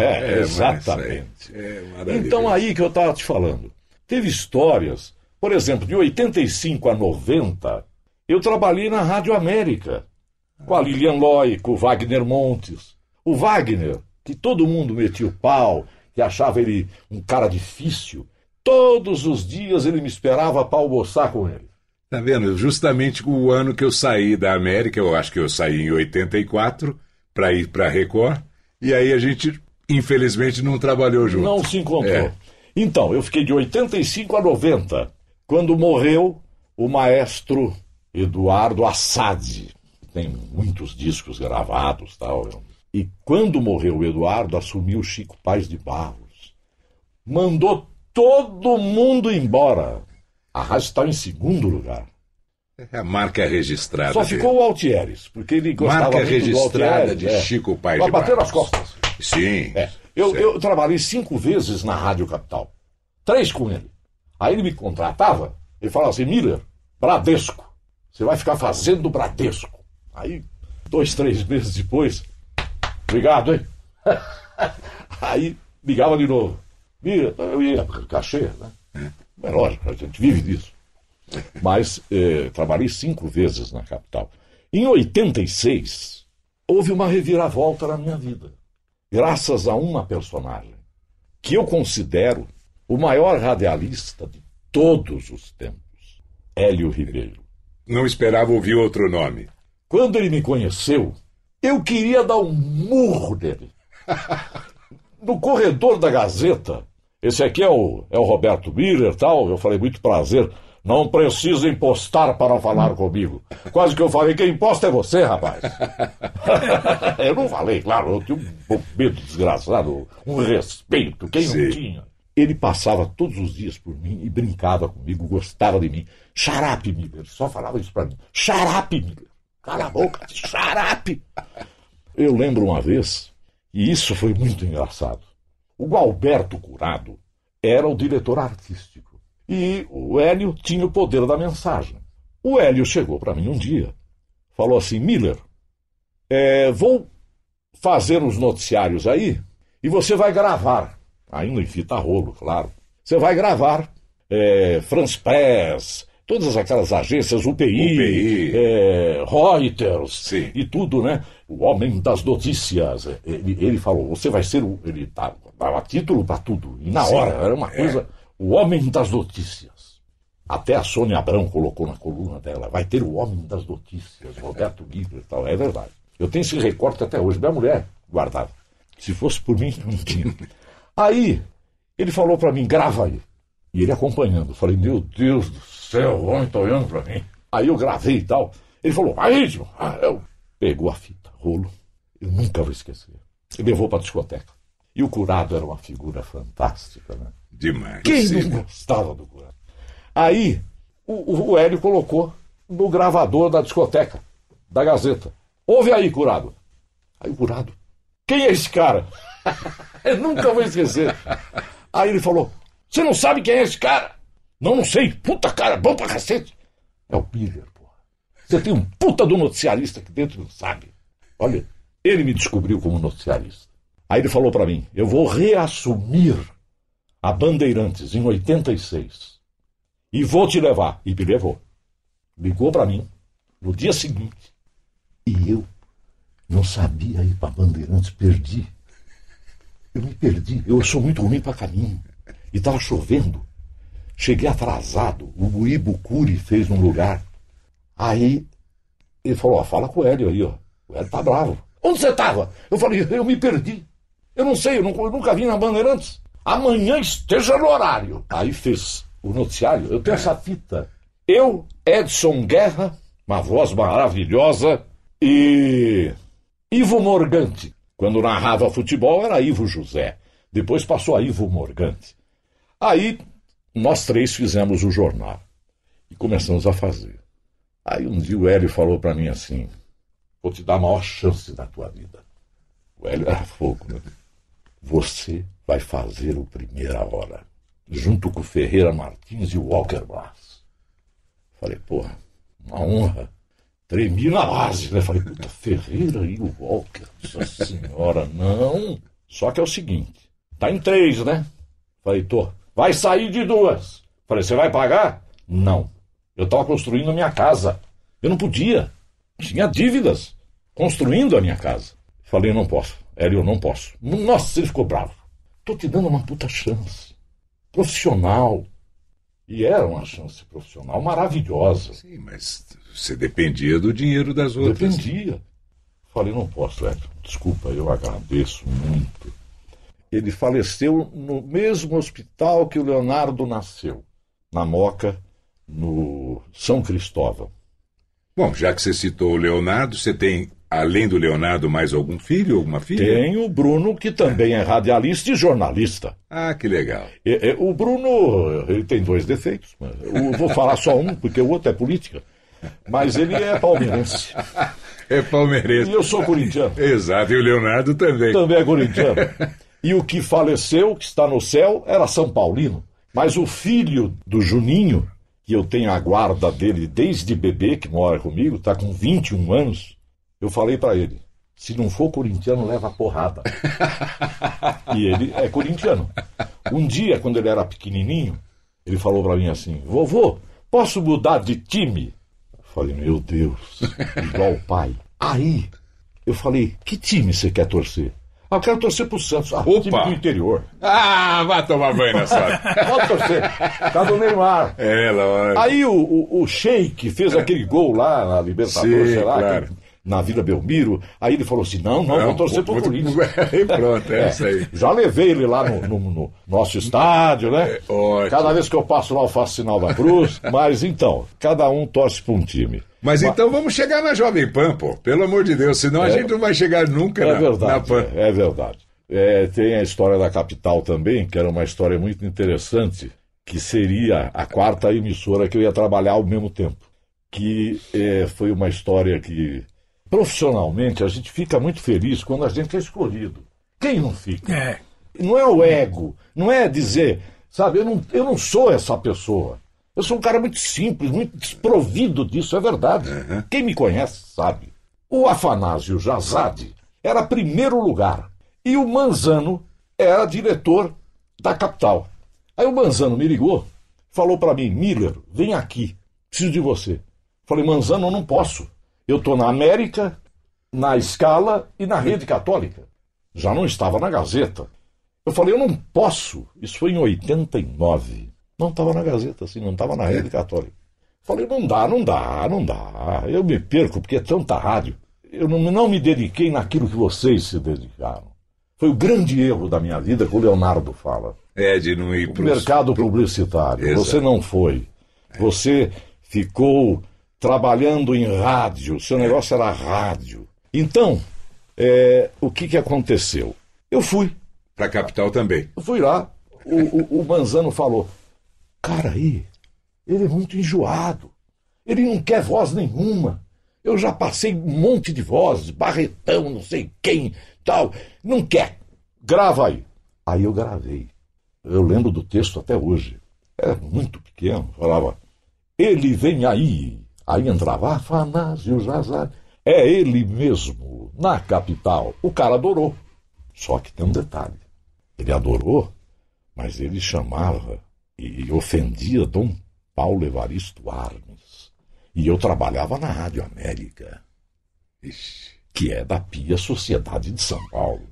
Exatamente. Então aí que eu estava te falando. Teve histórias, por exemplo, de 85 a 90, eu trabalhei na Rádio América, com a Lilian Loy, com o Wagner Montes. O Wagner, que todo mundo metia o pau, que achava ele um cara difícil, todos os dias ele me esperava para almoçar com ele. Tá vendo? Justamente o ano que eu saí da América, eu acho que eu saí em 84, para ir para Record, e aí a gente, infelizmente, não trabalhou junto. Não se encontrou. Então, eu fiquei de 85 a 90, quando morreu o maestro Eduardo Assad. Tem muitos discos gravados, tal. E quando morreu o Eduardo, assumiu o Chico Paz de Barros. Mandou todo mundo embora. A rádio está em segundo lugar. É a marca registrada. Só ficou o Altieres, porque ele gostava marca muito registrada do Altieres, de Chico Paz de Barros. Para bater nas costas. Sim. Eu trabalhei 5 vezes na Rádio Capital. 3 com ele. Aí ele me contratava, ele falava assim, Miller, Bradesco, você vai ficar fazendo Bradesco. Aí, 2, 3 meses depois... Obrigado, hein? Aí ligava de novo. Eu ia, cachê, né? É lógico, a gente vive disso. Mas trabalhei 5 vezes na capital. Em 86, houve uma reviravolta na minha vida. Graças a uma personagem que eu considero o maior radialista de todos os tempos, Hélio Ribeiro. Não esperava ouvir outro nome. Quando ele me conheceu, eu queria dar um murro nele. No corredor da Gazeta, esse aqui é o Roberto Miller, tal, eu falei, muito prazer, não precisa impostar para falar comigo. Quase que eu falei, quem imposta é você, rapaz. Eu não falei, claro, eu tinha um medo desgraçado, um respeito, quem não tinha. Ele passava todos os dias por mim e brincava comigo, gostava de mim. Xarape, Miller, só falava isso para mim. Xarape, Miller. Cala a boca, xarape! Eu lembro uma vez, e isso foi muito engraçado, o Gualberto Curado era o diretor artístico. E o Hélio tinha o poder da mensagem. O Hélio chegou para mim um dia, falou assim, Miller, vou fazer uns noticiários aí, e você vai gravar, ainda em fita rolo, claro. Você vai gravar France Press, todas aquelas agências, UPI. Reuters, sim, e tudo, né? O homem das notícias. Ele falou, você vai ser ele dava título para tudo. E na hora, era uma coisa, o homem das notícias. Até a Sônia Abrão colocou na coluna dela, vai ter o homem das notícias, Roberto Miller e tal. É verdade. Eu tenho esse recorte até hoje, minha mulher guardava. Se fosse por mim, não tinha. Aí, ele falou para mim, grava aí. E ele acompanhando. Eu falei, meu Deus do céu, o homem tá olhando para mim. Aí eu gravei e tal. Ele falou, aí, João. Pegou a fita, rolo. Eu nunca vou esquecer. Ele levou para a discoteca. E o Curado era uma figura fantástica, né? Demais. Quem não gostava do Curado? Aí, o Hélio colocou no gravador da discoteca, da Gazeta. Ouve aí, Curado. Aí o Curado, quem é esse cara? Eu nunca vou esquecer. Aí ele falou, você não sabe quem é esse cara? Não sei. Puta cara, bom pra cacete. É o Miller, porra. Você tem um puta do noticiarista aqui dentro, não sabe? Olha, ele me descobriu como noticiarista. Aí ele falou pra mim, eu vou reassumir a Bandeirantes em 86 e vou te levar. E me levou. Ligou pra mim no dia seguinte. E eu não sabia ir pra Bandeirantes, perdi. Eu me perdi. Eu sou muito ruim pra caminho. E tava chovendo. Cheguei atrasado. O Ibucuri fez um lugar. Aí ele falou, fala com o Hélio aí, ó. O Hélio tá bravo. Onde você tava? Eu falei, eu me perdi. Eu não sei, eu nunca vim na Bandeirantes. Amanhã esteja no horário. Aí fez o noticiário. Eu tenho essa fita. Eu, Edson Guerra, uma voz maravilhosa, e Ivo Morgante. Quando narrava futebol era Ivo José. Depois passou a Ivo Morgante. Aí nós três fizemos o jornal. E começamos a fazer. Aí um dia o Hélio falou para mim assim, vou te dar a maior chance da tua vida. O Hélio era fogo, né? Você vai fazer o Primeira Hora, junto com o Ferreira Martins e o Walker Blas. Falei, porra, uma honra. Tremi na base, né? Falei, puta, Ferreira e o Walker, nossa senhora, não. Só que é o seguinte, tá em 3, né? Falei, tô. Vai sair de 2. Falei, você vai pagar? Não. Eu tava construindo a minha casa. Eu não podia. Tinha dívidas. Construindo a minha casa. Falei, não posso. Hélio, eu não posso. Nossa, ele ficou bravo. Tô te dando uma puta chance. Profissional. E era uma chance profissional maravilhosa. Sim, mas você dependia do dinheiro das outras. Dependia. Falei, não posso, Hélio. Desculpa, eu agradeço muito. Ele faleceu no mesmo hospital que o Leonardo nasceu. Na Moca, no São Cristóvão. Bom, já que você citou o Leonardo, você tem, além do Leonardo, mais algum filho, alguma filha? Tem o Bruno, que também é radialista e jornalista. Ah, que legal. O Bruno, ele tem 2 defeitos. Eu vou falar só um, porque o outro é política. Mas ele é palmeirense. É palmeirense. E eu sou corintiano. Exato, e o Leonardo também. Também é corintiano. E o que faleceu, que está no céu, era São Paulino. Mas o filho do Juninho, que eu tenho a guarda dele desde bebê, que mora comigo, está com 21 anos, eu falei para ele, se não for corintiano, leva a porrada. E ele é corintiano. Um dia, quando ele era pequenininho, ele falou para mim assim, vovô, posso mudar de time? Eu falei, meu Deus, igual o pai. Aí, eu falei, que time você quer torcer? Eu quero torcer pro Santos, time do interior. Ah, vai tomar banho na sua. Pode torcer, tá do Neymar. É, lógico. Aí o Sheik fez aquele gol lá na Libertadores, Sim, sei lá, claro. na Vila Belmiro. Aí ele falou assim, não, vou torcer pro Corinthians. E pronto, é isso aí. Já levei ele lá no nosso estádio, né? Ótimo. Cada vez que eu passo lá eu faço sinal da cruz. Mas então, cada um torce pra um time. Mas então vamos chegar na Jovem Pan, pô. Pelo amor de Deus, senão a gente não vai chegar nunca na Pan. É verdade. Tem a história da Capital também, que era uma história muito interessante, que seria a 4ª emissora que eu ia trabalhar ao mesmo tempo. Que foi uma história que, profissionalmente, a gente fica muito feliz quando a gente é escolhido. Quem não fica? Não é o ego, não é dizer, sabe, eu não sou essa pessoa. Eu sou um cara muito simples, muito desprovido disso, é verdade. Uhum. Quem me conhece sabe. O Afanásio Jazade era primeiro lugar e o Manzano era diretor da Capital. Aí o Manzano me ligou, falou para mim, Miller, vem aqui, preciso de você. Falei, Manzano, eu não posso. Eu estou na América, na Scala e na Rede Católica. Já não estava na Gazeta. Eu falei, eu não posso. Isso foi em 89. Não estava na Gazeta, assim, não estava na Rede Católica. Falei, não dá. Eu me perco, porque é tanta rádio. Eu não me dediquei naquilo que vocês se dedicaram. Foi o grande erro da minha vida que o Leonardo fala. De não ir para o mercado publicitário. Exato. Você não foi. Você ficou trabalhando em rádio. Seu negócio era rádio. Então, o que aconteceu? Eu fui. Para a capital também. Eu fui lá. O Manzano falou, cara aí, ele é muito enjoado. Ele não quer voz nenhuma. Eu já passei um monte de vozes, Barretão, não sei quem, tal. Não quer. Grava aí. Aí eu gravei. Eu lembro do texto até hoje. Era muito pequeno. Falava, ele vem aí. Aí entrava Afanásio Jazar. É ele mesmo, na capital. O cara adorou. Só que tem um detalhe. Ele adorou, mas ele chamava e ofendia Dom Paulo Evaristo Armes. E eu trabalhava na Rádio América, que é da Pia Sociedade de São Paulo.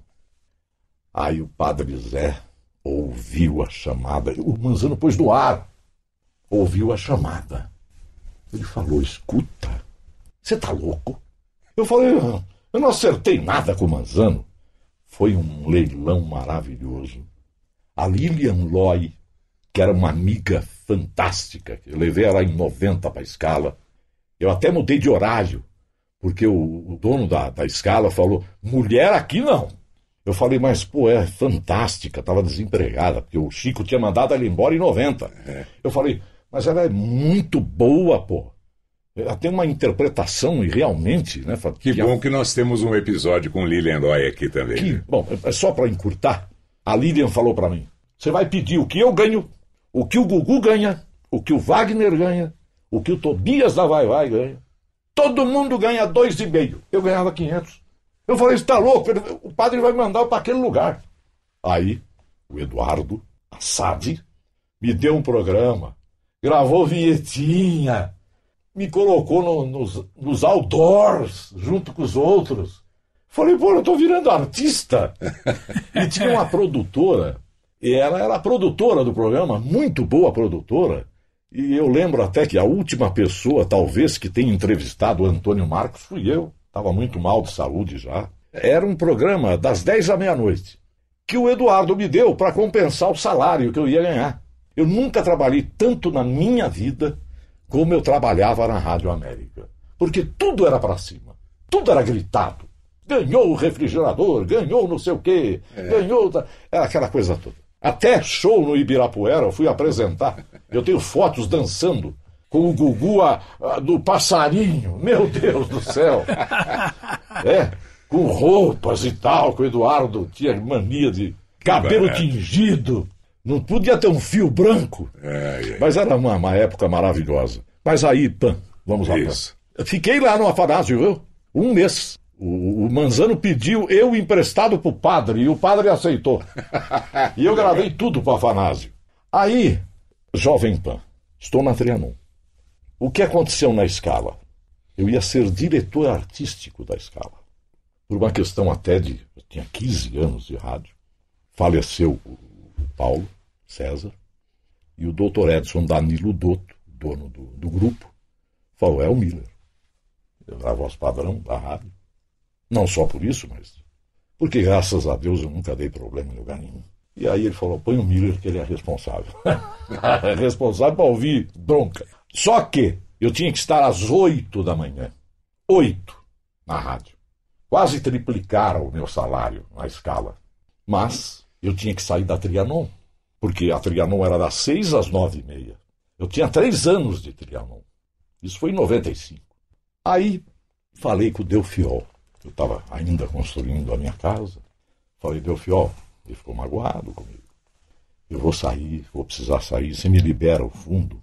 Aí o Padre Zé ouviu a chamada. O Manzano pôs no ar. Ouviu a chamada. Ele falou, escuta, você tá louco? Eu falei, eu não acertei nada com o Manzano. Foi um leilão maravilhoso. A Lilian Loy, que era uma amiga fantástica, eu levei ela em 90 para a escala. Eu até mudei de horário, porque o dono da escala falou, mulher aqui não. Eu falei, mas pô, é fantástica, estava desempregada, porque o Chico tinha mandado ela embora em 90. Eu falei, mas ela é muito boa, pô. Ela tem uma interpretação e realmente, né? Que bom que nós temos um episódio com Lilian Loy aqui também. Bom, é só para encurtar. A Lilian falou para mim, você vai pedir o que eu ganho, o que o Gugu ganha, o que o Wagner ganha, o que o Tobias da Vai Vai ganha. Todo mundo ganha 2,5. Eu ganhava 500. Eu falei, você tá louco? O padre vai me mandar para aquele lugar. Aí, o Eduardo Assad me deu um programa, gravou vinhetinha, me colocou nos outdoors, junto com os outros. Falei, pô, eu tô virando artista. E tinha uma produtora, e ela era a produtora do programa, muito boa produtora. E eu lembro até que a última pessoa, talvez, que tenha entrevistado o Antônio Marcos, fui eu. Estava muito mal de saúde já. Era um programa das 10 à meia-noite, que o Eduardo me deu para compensar o salário que eu ia ganhar. Eu nunca trabalhei tanto na minha vida como eu trabalhava na Rádio América. Porque tudo era para cima. Tudo era gritado. Ganhou o refrigerador, ganhou não sei o quê, ganhou... Era aquela coisa toda. Até show no Ibirapuera eu fui apresentar. Eu tenho fotos dançando com o Gugu do passarinho. Meu Deus do céu. Com roupas e tal, que o Eduardo tinha mania de cabelo tingido. Não podia ter um fio branco. Mas era uma época maravilhosa. Mas aí, vamos lá. Eu fiquei lá no Afanásio, viu? Um mês. O Manzano pediu eu emprestado pro padre, e o padre aceitou. E eu gravei tudo pro Afanásio. Aí, Jovem Pan, estou na Trianon. O que aconteceu na escala? Eu ia ser diretor artístico da escala. Por uma questão até de... Eu tinha 15 anos de rádio. Faleceu o Paulo César. E o doutor Edson Danilo Dotto, dono do grupo, falou, é o Miller. Eu era a voz padrão da rádio. Não só por isso, mas... Porque, graças a Deus, eu nunca dei problema em lugar nenhum. E aí ele falou, põe o Miller que ele é responsável. É responsável para ouvir bronca. Só que eu tinha que estar às 8 da manhã. 8 na rádio. Quase triplicaram o meu salário na escala. Mas eu tinha que sair da Trianon. Porque a Trianon era das 6 às 9h30. Eu tinha 3 anos de Trianon. Isso foi em 95. Aí falei com o Delfiol. Eu estava ainda construindo a minha casa. Falei, Delfiol, ele ficou magoado comigo. Eu vou sair, vou precisar sair. Você me libera o fundo?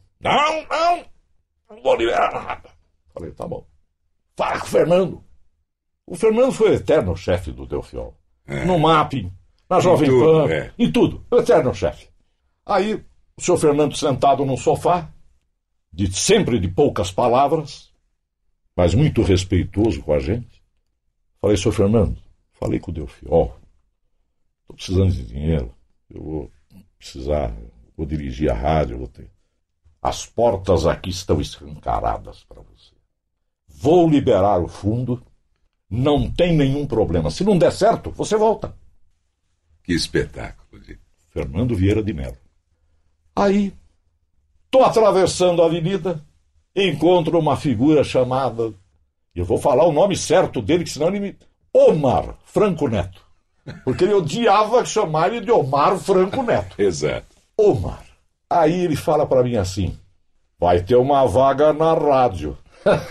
Não vou liberar nada. Falei, tá bom. Fala com o Fernando. O Fernando foi o eterno chefe do Delfiol. No Mapping, na Jovem Pan, em tudo. O eterno chefe. Aí, o senhor Fernando sentado num sofá, sempre de poucas palavras, mas muito respeitoso com a gente. Falei, senhor Fernando, falei com o Delfiol, estou precisando de dinheiro, eu vou precisar, vou dirigir a rádio, vou ter... As portas aqui estão escancaradas para você. Vou liberar o fundo, não tem nenhum problema. Se não der certo, você volta. Que espetáculo. Fernando Vieira de Mello. Aí, tô atravessando a avenida, encontro uma figura chamada, eu vou falar o nome certo dele, que senão ele me... Omar Franco Neto. Porque ele odiava chamar ele de Omar Franco Neto. Exato. Omar. Aí ele fala pra mim assim, vai ter uma vaga na rádio.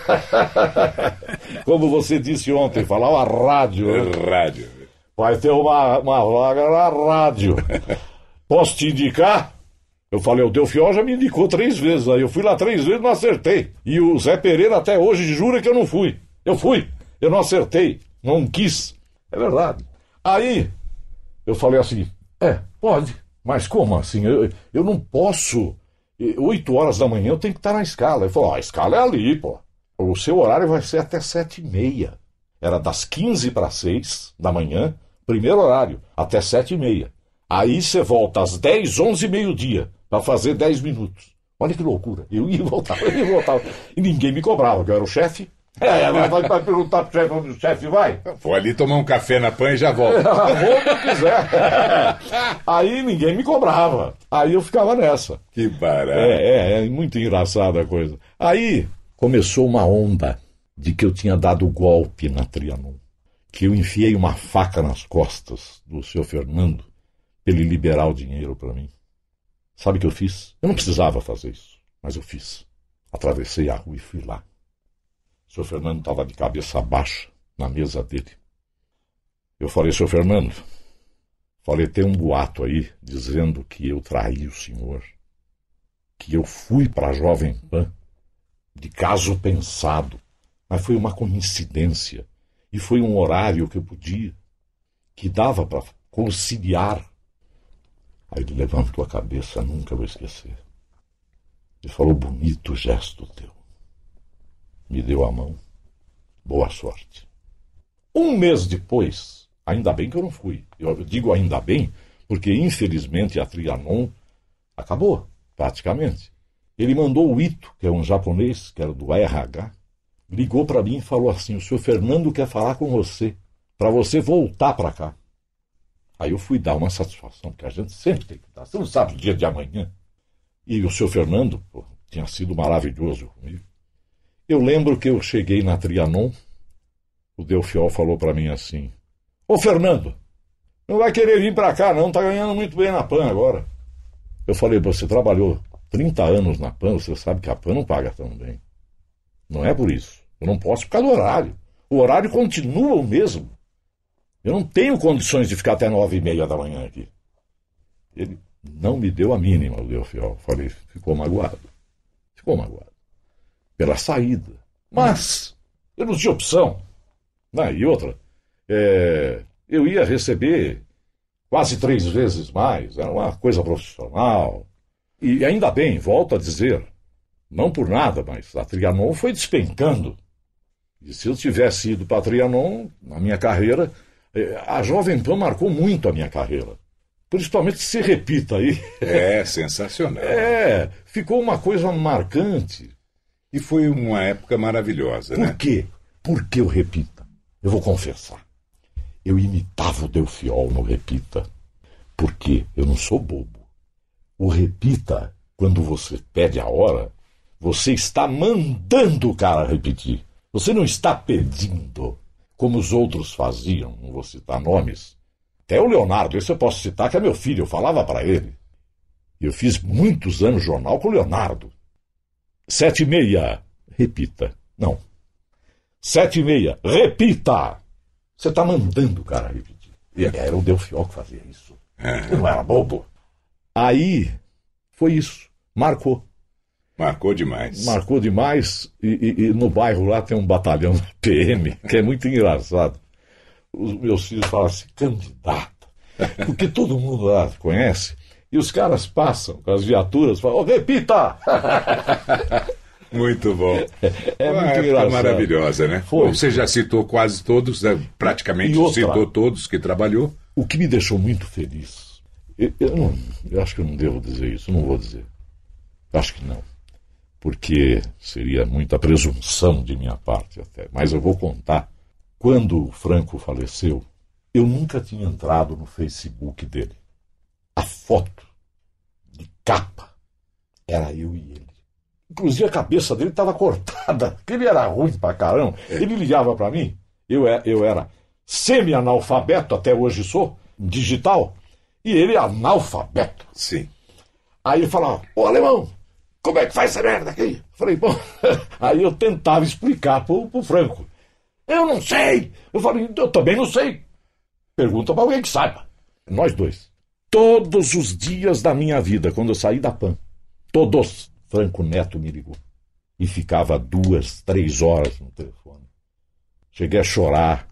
Como você disse ontem, falava rádio. Né? Rádio. Vai ter uma vaga na rádio. Posso te indicar? Eu falei, o Delfiol já me indicou 3 vezes. Aí eu fui lá 3 vezes e não acertei. E o Zé Pereira até hoje jura que eu não fui. Eu fui. Eu não acertei. Não quis. É verdade. Aí eu falei assim, pode. Mas como assim? Eu não posso. 8 horas da manhã eu tenho que estar na escala. Ele falou, a escala é ali, pô. O seu horário vai ser até 7h30. Era das 15:06 da manhã, primeiro horário, até 7h30. Aí você volta às 10, 11 meio-dia, para fazer 10 minutos. Olha que loucura. Eu ia e voltava. E ninguém me cobrava, que eu era o chefe. Vai perguntar pro chefe onde o chefe vai? Vou ali tomar um café na Pan e já volto. Vou onde quiser. Aí ninguém me cobrava. Aí eu ficava nessa. Que barato. É muito engraçada a coisa. Aí começou uma onda de que eu tinha dado golpe na Trianon. Que eu enfiei uma faca nas costas do seu Fernando para ele liberar o dinheiro para mim. Sabe o que eu fiz? Eu não precisava fazer isso, mas eu fiz. Atravessei a rua e fui lá. O seu Fernando estava de cabeça baixa na mesa dele. Eu falei, seu Fernando, tem um boato aí dizendo que eu traí o senhor, que eu fui para a Jovem Pan de caso pensado, mas foi uma coincidência e foi um horário que eu podia, que dava para conciliar. Aí ele levantou a cabeça, nunca vou esquecer. Ele falou, bonito gesto teu. Me deu a mão. Boa sorte. 1 mês depois, ainda bem que eu não fui. Eu digo ainda bem, porque infelizmente a Trianon acabou, praticamente. Ele mandou o Ito, que é um japonês, que era do RH, ligou para mim e falou assim, o senhor Fernando quer falar com você, para você voltar para cá. Aí eu fui dar uma satisfação, porque a gente sempre tem que dar. Você não sabe o dia de amanhã. E o senhor Fernando, tinha sido maravilhoso comigo. Eu lembro que eu cheguei na Trianon, o Delfiol falou para mim assim, ô Fernando, não vai querer vir para cá não, tá ganhando muito bem na PAN agora. Eu falei, você trabalhou 30 anos na PAN, você sabe que a PAN não paga tão bem. Não é por isso. Eu não posso ficar do horário. O horário continua o mesmo. Eu não tenho condições de ficar até 9h30 da manhã aqui. Ele não me deu a mínima, o Delfiol. Falei, ficou magoado. Pela saída. Mas eu não tinha opção. E outra, eu ia receber quase 3 vezes mais. Era uma coisa profissional. E ainda bem, volto a dizer, não por nada, mas a Trianon foi despencando. E se eu tivesse ido para a Trianon, na minha carreira, a Jovem Pan marcou muito a minha carreira. Principalmente se repita aí. É, sensacional. Ficou uma coisa marcante. E foi uma época maravilhosa, né? Por quê? Por que o Repita? Eu vou confessar. Eu imitava o Delfiol no Repita. Porque eu não sou bobo. O Repita, quando você pede a hora, você está mandando o cara repetir. Você não está pedindo, como os outros faziam, não vou citar nomes. Até o Leonardo, esse eu posso citar, que é meu filho, eu falava para ele. Eu fiz muitos anos jornal com o Leonardo. 7h30, repita. Não. 7h30, repita. Você está mandando o cara repetir. E era o Delfiol que fazia isso. Eu não era bobo. Aí, foi isso. Marcou. Marcou demais. Marcou demais. E no bairro lá tem um batalhão da PM, que é muito engraçado. Os meus filhos falam assim, candidata. Porque todo mundo lá conhece. E os caras passam com as viaturas e falam, repita! Muito bom. É muito engraçado. Maravilhosa, né? Foi. Você já citou quase todos, né? Praticamente citou todos que trabalhou. O que me deixou muito feliz, eu acho que eu não devo dizer isso, não vou dizer. Acho que não. Porque seria muita presunção de minha parte até. Mas eu vou contar. Quando o Franco faleceu, Eu nunca tinha entrado no Facebook dele. A foto de capa era eu e ele. Inclusive a cabeça dele estava cortada, porque ele era ruim pra caramba. Ele ligava para mim, eu era semi-analfabeto, até hoje sou, digital, e ele analfabeto. Sim. Aí ele falava, ô alemão, como é que faz essa merda aqui? Falei, bom, aí eu tentava explicar pro Franco. Eu não sei. Eu falei, eu também não sei. Pergunta para alguém que saiba. Nós dois. Todos os dias da minha vida, quando eu saí da PAN, todos, Franco Neto me ligou. E ficava 2, 3 horas no telefone. Cheguei a chorar.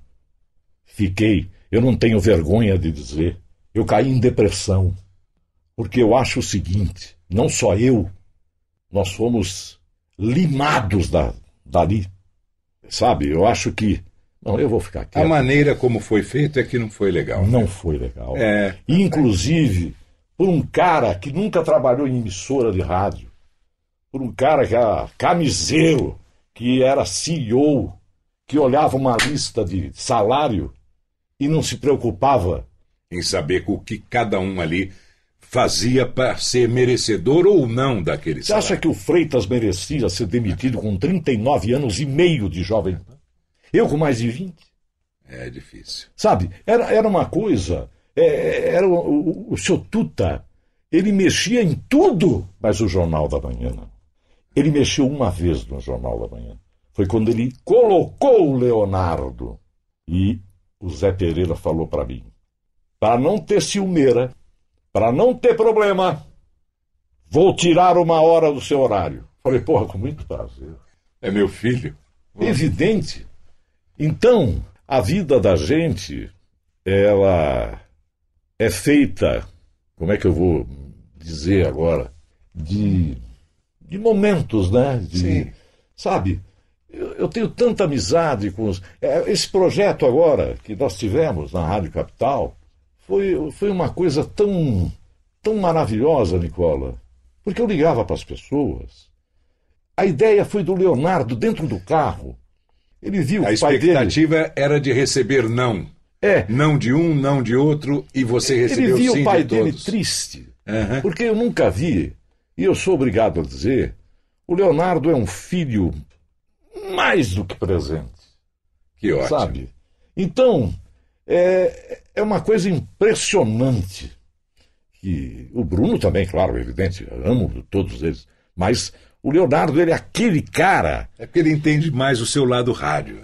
Eu não tenho vergonha de dizer, eu caí em depressão. Porque eu acho o seguinte, não só eu, nós fomos limados dali. Sabe, eu acho que... Não, eu vou ficar quieto. A maneira como foi feito é que não foi legal. Não foi legal. É. Inclusive, por um cara que nunca trabalhou em emissora de rádio, por um cara que era camiseiro, que era CEO, que olhava uma lista de salário e não se preocupava em saber o que cada um ali fazia para ser merecedor ou não daquele Você salário. acha que o Freitas merecia ser demitido com 39 anos e meio de Jovem Pan? Eu com mais de 20? É difícil. Sabe, era uma coisa... Era o seu Tuta, ele mexia em tudo, mas o Jornal da Manhã não. Ele mexeu uma vez no Jornal da Manhã. Foi quando ele colocou o Leonardo. E o Zé Pereira falou para mim, para não ter ciumeira, para não ter problema, vou tirar 1 hora do seu horário. Falei, porra, com muito prazer. É meu filho. Evidente. Então, a vida da gente, ela é feita, como é que eu vou dizer agora, de momentos, né? Sim. Sabe, eu tenho tanta amizade com os... Esse projeto agora que nós tivemos na Rádio Capital foi uma coisa tão maravilhosa, Nicola, porque eu ligava para as pessoas. A ideia foi do Leonardo dentro do carro. Ele viu o A pai dele... expectativa era de receber não. Não de um, não de outro, e você recebeu sim de todos. Ele viu o pai dele triste, porque eu nunca vi, e eu sou obrigado a dizer, o Leonardo é um filho mais do que presente. Que ótimo. Sabe? Então, é uma coisa impressionante. Que o Bruno também, claro, é evidente, eu amo todos eles, mas o Leonardo, ele é aquele cara... É porque ele entende mais o seu lado rádio.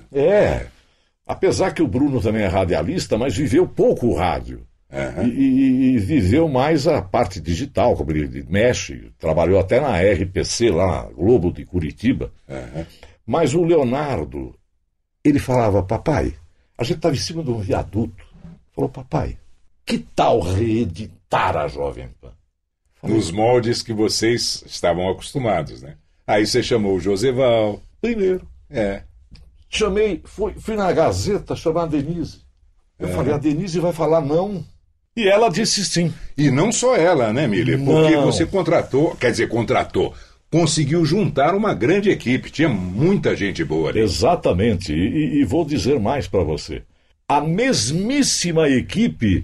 Apesar que o Bruno também é radialista, mas viveu pouco o rádio. E viveu mais a parte digital, como ele mexe, trabalhou até na RPC, lá na Globo de Curitiba. Mas o Leonardo, ele falava, papai, a gente estava em cima de um viaduto. Falou, papai, que tal reeditar a Jovem Pan? Nos moldes que vocês estavam acostumados, né? Aí você chamou o Joseval. Primeiro. Chamei, fui na Gazeta chamar a Denise. Eu falei, a Denise vai falar não. E ela disse sim. E não só ela, né, Miller? Porque você contratou, conseguiu juntar uma grande equipe. Tinha muita gente boa ali. Exatamente. E vou dizer mais para você. A mesmíssima equipe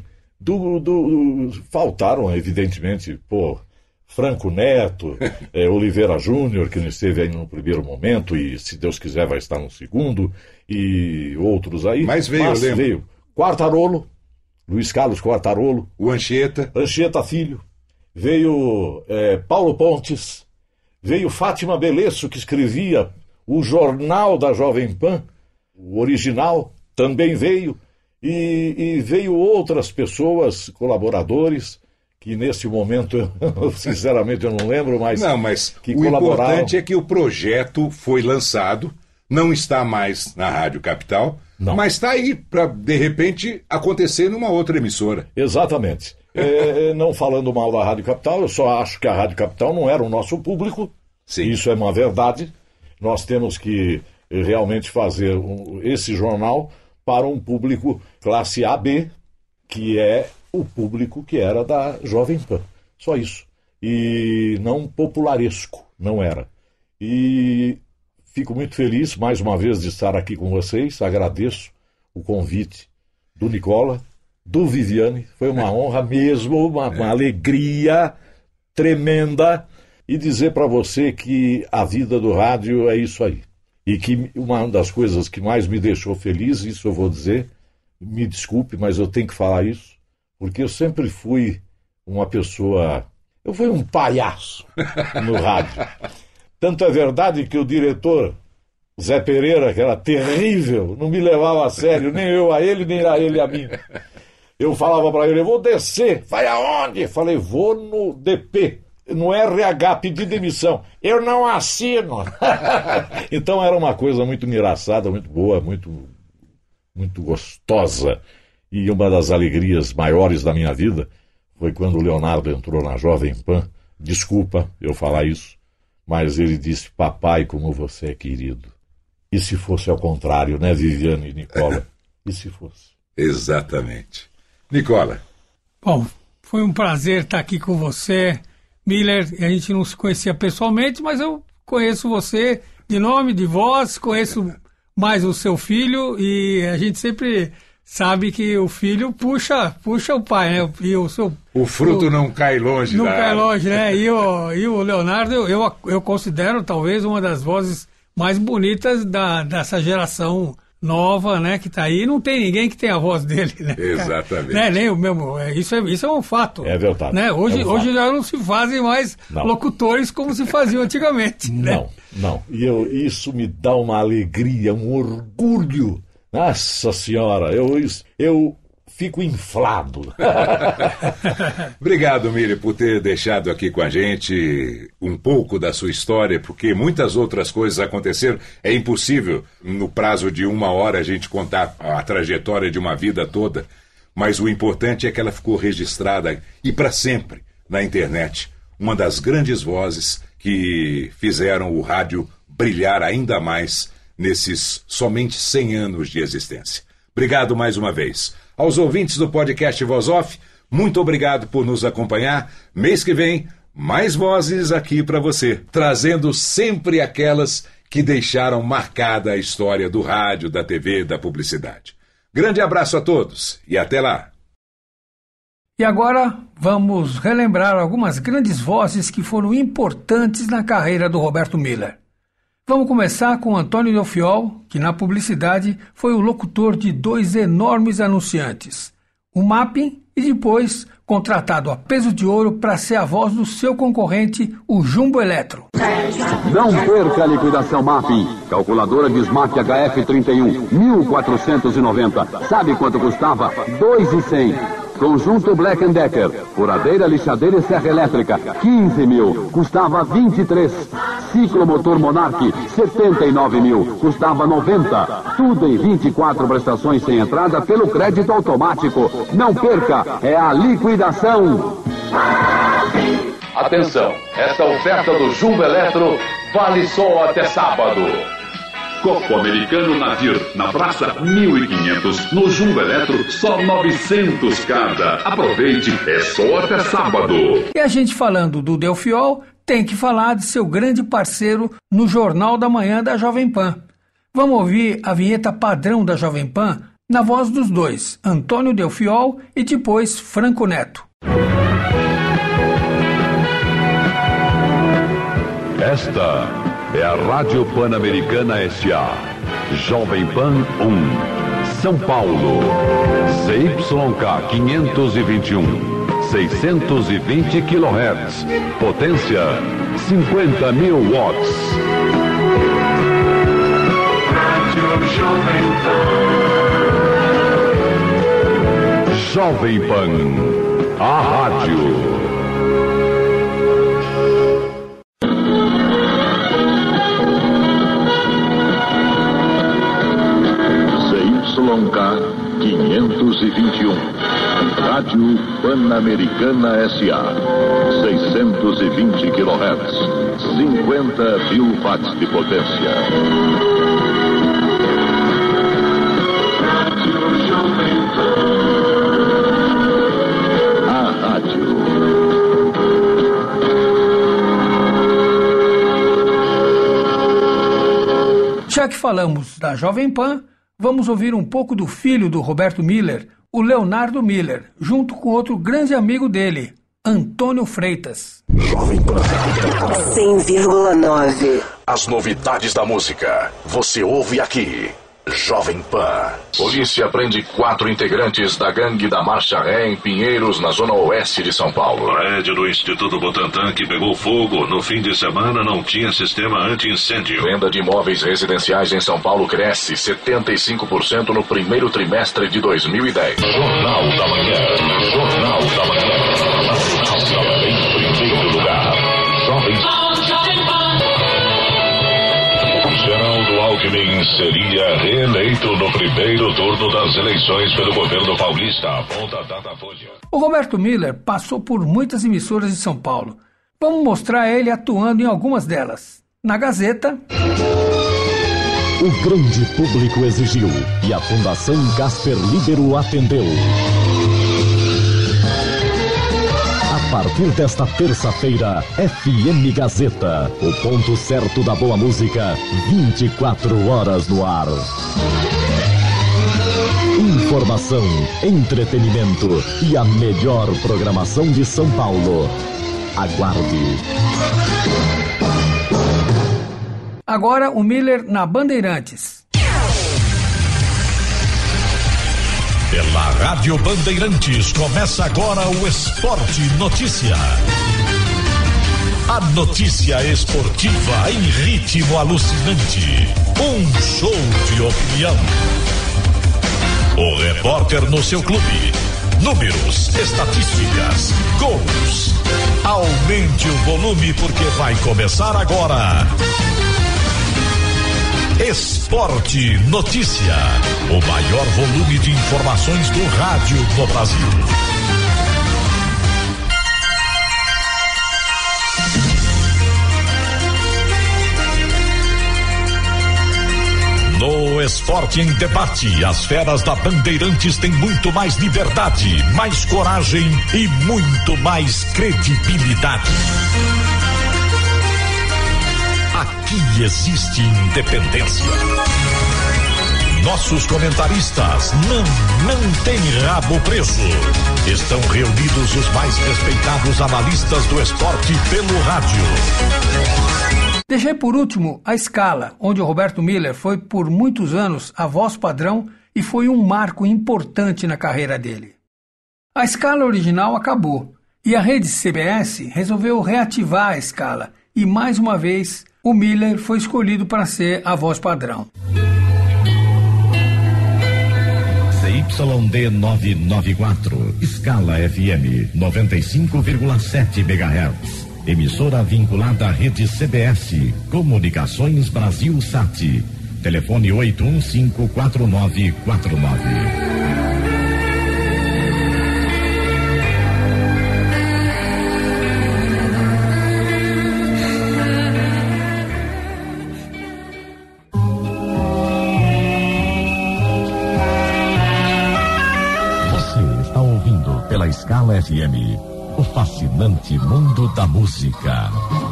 faltaram, evidentemente, Franco Neto, Oliveira Júnior, que não esteve aí no primeiro momento e, se Deus quiser, vai estar no segundo, e outros aí. Mas veio Quartarolo, Luiz Carlos Quartarolo. O Anchieta Filho. Veio Paulo Pontes. Veio Fátima Belesso, que escrevia o Jornal da Jovem Pan, o original, também veio. E veio outras pessoas, colaboradores, que nesse momento, sinceramente, eu não lembro, mas que o colaboraram. Importante é que o projeto foi lançado, não está mais na Rádio Capital, mas está aí para, de repente, acontecer numa outra emissora. Exatamente. Não falando mal da Rádio Capital, eu só acho que a Rádio Capital não era o nosso público. Sim. Isso é uma verdade. Nós temos que realmente fazer esse jornal para um público classe AB, que é o público que era da Jovem Pan. Só isso. E não popularesco, não era. E fico muito feliz, mais uma vez, de estar aqui com vocês. Agradeço o convite do Nicola, do Viviane. Foi uma honra mesmo, uma alegria tremenda. E dizer para você que a vida do rádio é isso aí. E que uma das coisas que mais me deixou feliz, isso eu vou dizer, me desculpe, mas eu tenho que falar isso, porque eu sempre fui uma pessoa... Eu fui um palhaço no rádio. Tanto é verdade que o diretor Zé Pereira, que era terrível, não me levava a sério, nem eu a ele, nem a ele a mim. Eu falava para ele, eu vou descer. Vai aonde? Falei, vou no DP, no RH, pedir demissão. Eu não assino. Então era uma coisa muito engraçada, muito boa, muito gostosa. E uma das alegrias maiores da minha vida foi quando o Leonardo entrou na Jovem Pan. Desculpa eu falar isso, mas ele disse, papai, como você é querido. E se fosse ao contrário, né, Viviane e Nicola? E se fosse? Exatamente. Nicola. Bom, foi um prazer estar aqui com você, Miller. A gente não se conhecia pessoalmente, mas eu conheço você de nome, de voz, conheço mais o seu filho e a gente sempre sabe que o filho puxa o pai, né? E o fruto não cai longe. Não cai longe, né? E o Leonardo, eu considero talvez uma das vozes mais bonitas dessa geração nova, né? Que tá aí. Não tem ninguém que tenha a voz dele, né? Exatamente. Né? Nem o mesmo. Isso é um fato. É verdade. Né? Hoje já não se fazem mais locutores como se faziam antigamente. Né? Não. E isso me dá uma alegria, um orgulho. Nossa Senhora, eu fico inflado. Obrigado, Miller, por ter deixado aqui com a gente um pouco da sua história, porque muitas outras coisas aconteceram. É impossível, no prazo de 1 hora, a gente contar a trajetória de uma vida toda, mas o importante é que ela ficou registrada e para sempre na internet. Uma das grandes vozes que fizeram o rádio brilhar ainda mais nesses somente 100 anos de existência. Obrigado mais uma vez. Aos ouvintes do podcast Voz Off, muito obrigado por nos acompanhar. Mês que vem, mais vozes aqui para você, trazendo sempre aquelas que deixaram marcada a história do rádio, da TV, da publicidade. Grande abraço a todos e até lá. E agora vamos relembrar algumas grandes vozes que foram importantes na carreira do Roberto Miller. Vamos começar com Antônio Delfiol, que na publicidade foi o locutor de 2 enormes anunciantes, o Mapping e depois contratado a peso de ouro para ser a voz do seu concorrente, o Jumbo Eletro. Não perca a liquidação Mapping. Calculadora Bismarck HF31, 1.490. Sabe quanto custava? 2.100. Conjunto Black & Decker, furadeira, lixadeira e serra elétrica, 15 mil, custava 23. Ciclomotor Monarch, 79 mil, custava 90. Tudo em 24 prestações sem entrada pelo crédito automático. Não perca, é a liquidação. Atenção, esta oferta do Jumbo Eletro vale só até sábado. Copo americano Nadir, na praça 1500, no Jumbo Eletro, só 900 cada. Aproveite, é só até sábado. E a gente falando do Delfiol, tem que falar de seu grande parceiro no Jornal da Manhã da Jovem Pan. Vamos ouvir a vinheta padrão da Jovem Pan na voz dos dois, Antônio Delfiol e depois Franco Neto. Esta é a Rádio Pan-Americana S.A. Jovem Pan 1, São Paulo, CYK 521, 620 kHz, potência 50.000 watts. Rádio Jovem Pan, a rádio. CYK 521, Rádio Pan-Americana S.A., 620 kHz, 50.000 watts de potência. Rádio Jovem Pan, a rádio. Já que falamos da Jovem Pan, vamos ouvir um pouco do filho do Roberto Miller, o Leonardo Miller, junto com outro grande amigo dele, Antônio Freitas. 100,9. As novidades da música, você ouve aqui. Jovem Pan. Polícia prende 4 integrantes da gangue da Marcha Ré em Pinheiros, na zona oeste de São Paulo. Prédio do Instituto Butantan que pegou fogo no fim de semana não tinha sistema anti-incêndio. Venda de imóveis residenciais em São Paulo cresce 75% no primeiro trimestre de 2010. Jornal da Manhã. Jornal da Manhã. A notícia em primeiro lugar. Jovem Geraldo Alckmin seria reeleito no primeiro turno das eleições pelo governo paulista, aponta a Datafolha. O Roberto Miller passou por muitas emissoras de São Paulo. Vamos mostrar ele atuando em algumas delas. Na Gazeta... O grande público exigiu e a Fundação Casper Libero atendeu. A partir desta terça-feira, FM Gazeta, o ponto certo da boa música, 24 horas no ar. Informação, entretenimento e a melhor programação de São Paulo. Aguarde. Agora o Miller na Bandeirantes. Pela Rádio Bandeirantes, começa agora o Esporte Notícia. A notícia esportiva em ritmo alucinante. Um show de opinião. O repórter no seu clube. Números, estatísticas, gols. Aumente o volume porque vai começar agora. Esporte Notícia, o maior volume de informações do rádio no Brasil. No Esporte em Debate, as feras da Bandeirantes têm muito mais liberdade, mais coragem e muito mais credibilidade. Aqui existe independência. Nossos comentaristas não têm rabo preso. Estão reunidos os mais respeitados analistas do esporte pelo rádio. Deixei por último a Scala, onde o Roberto Miller foi por muitos anos a voz padrão e foi um marco importante na carreira dele. A Scala original acabou e a rede CBS resolveu reativar a Scala e mais uma vez o Miller foi escolhido para ser a voz padrão. CYD 994, Scala FM 95,7 MHz. Emissora vinculada à rede CBS, Comunicações Brasil Sat. Telefone 8154949. Pela Scala FM, o fascinante mundo da música.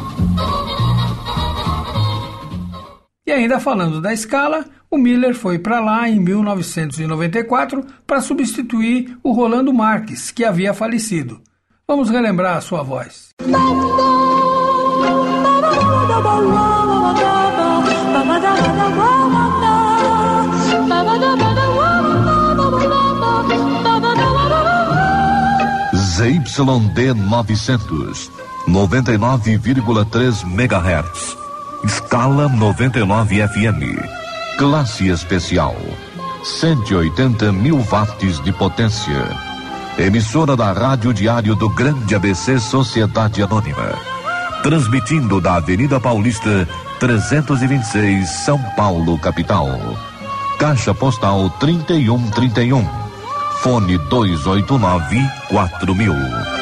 E ainda falando da Scala, o Miller foi para lá em 1994 para substituir o Rolando Marques, que havia falecido. Vamos relembrar a sua voz. ZYD 900, 99,3 MHz. Scala 99 FM. Classe especial. 180 mil watts de potência. Emissora da Rádio Diário do Grande ABC Sociedade Anônima. Transmitindo da Avenida Paulista 326, São Paulo, capital. Caixa postal 3131. Fone 289-4000.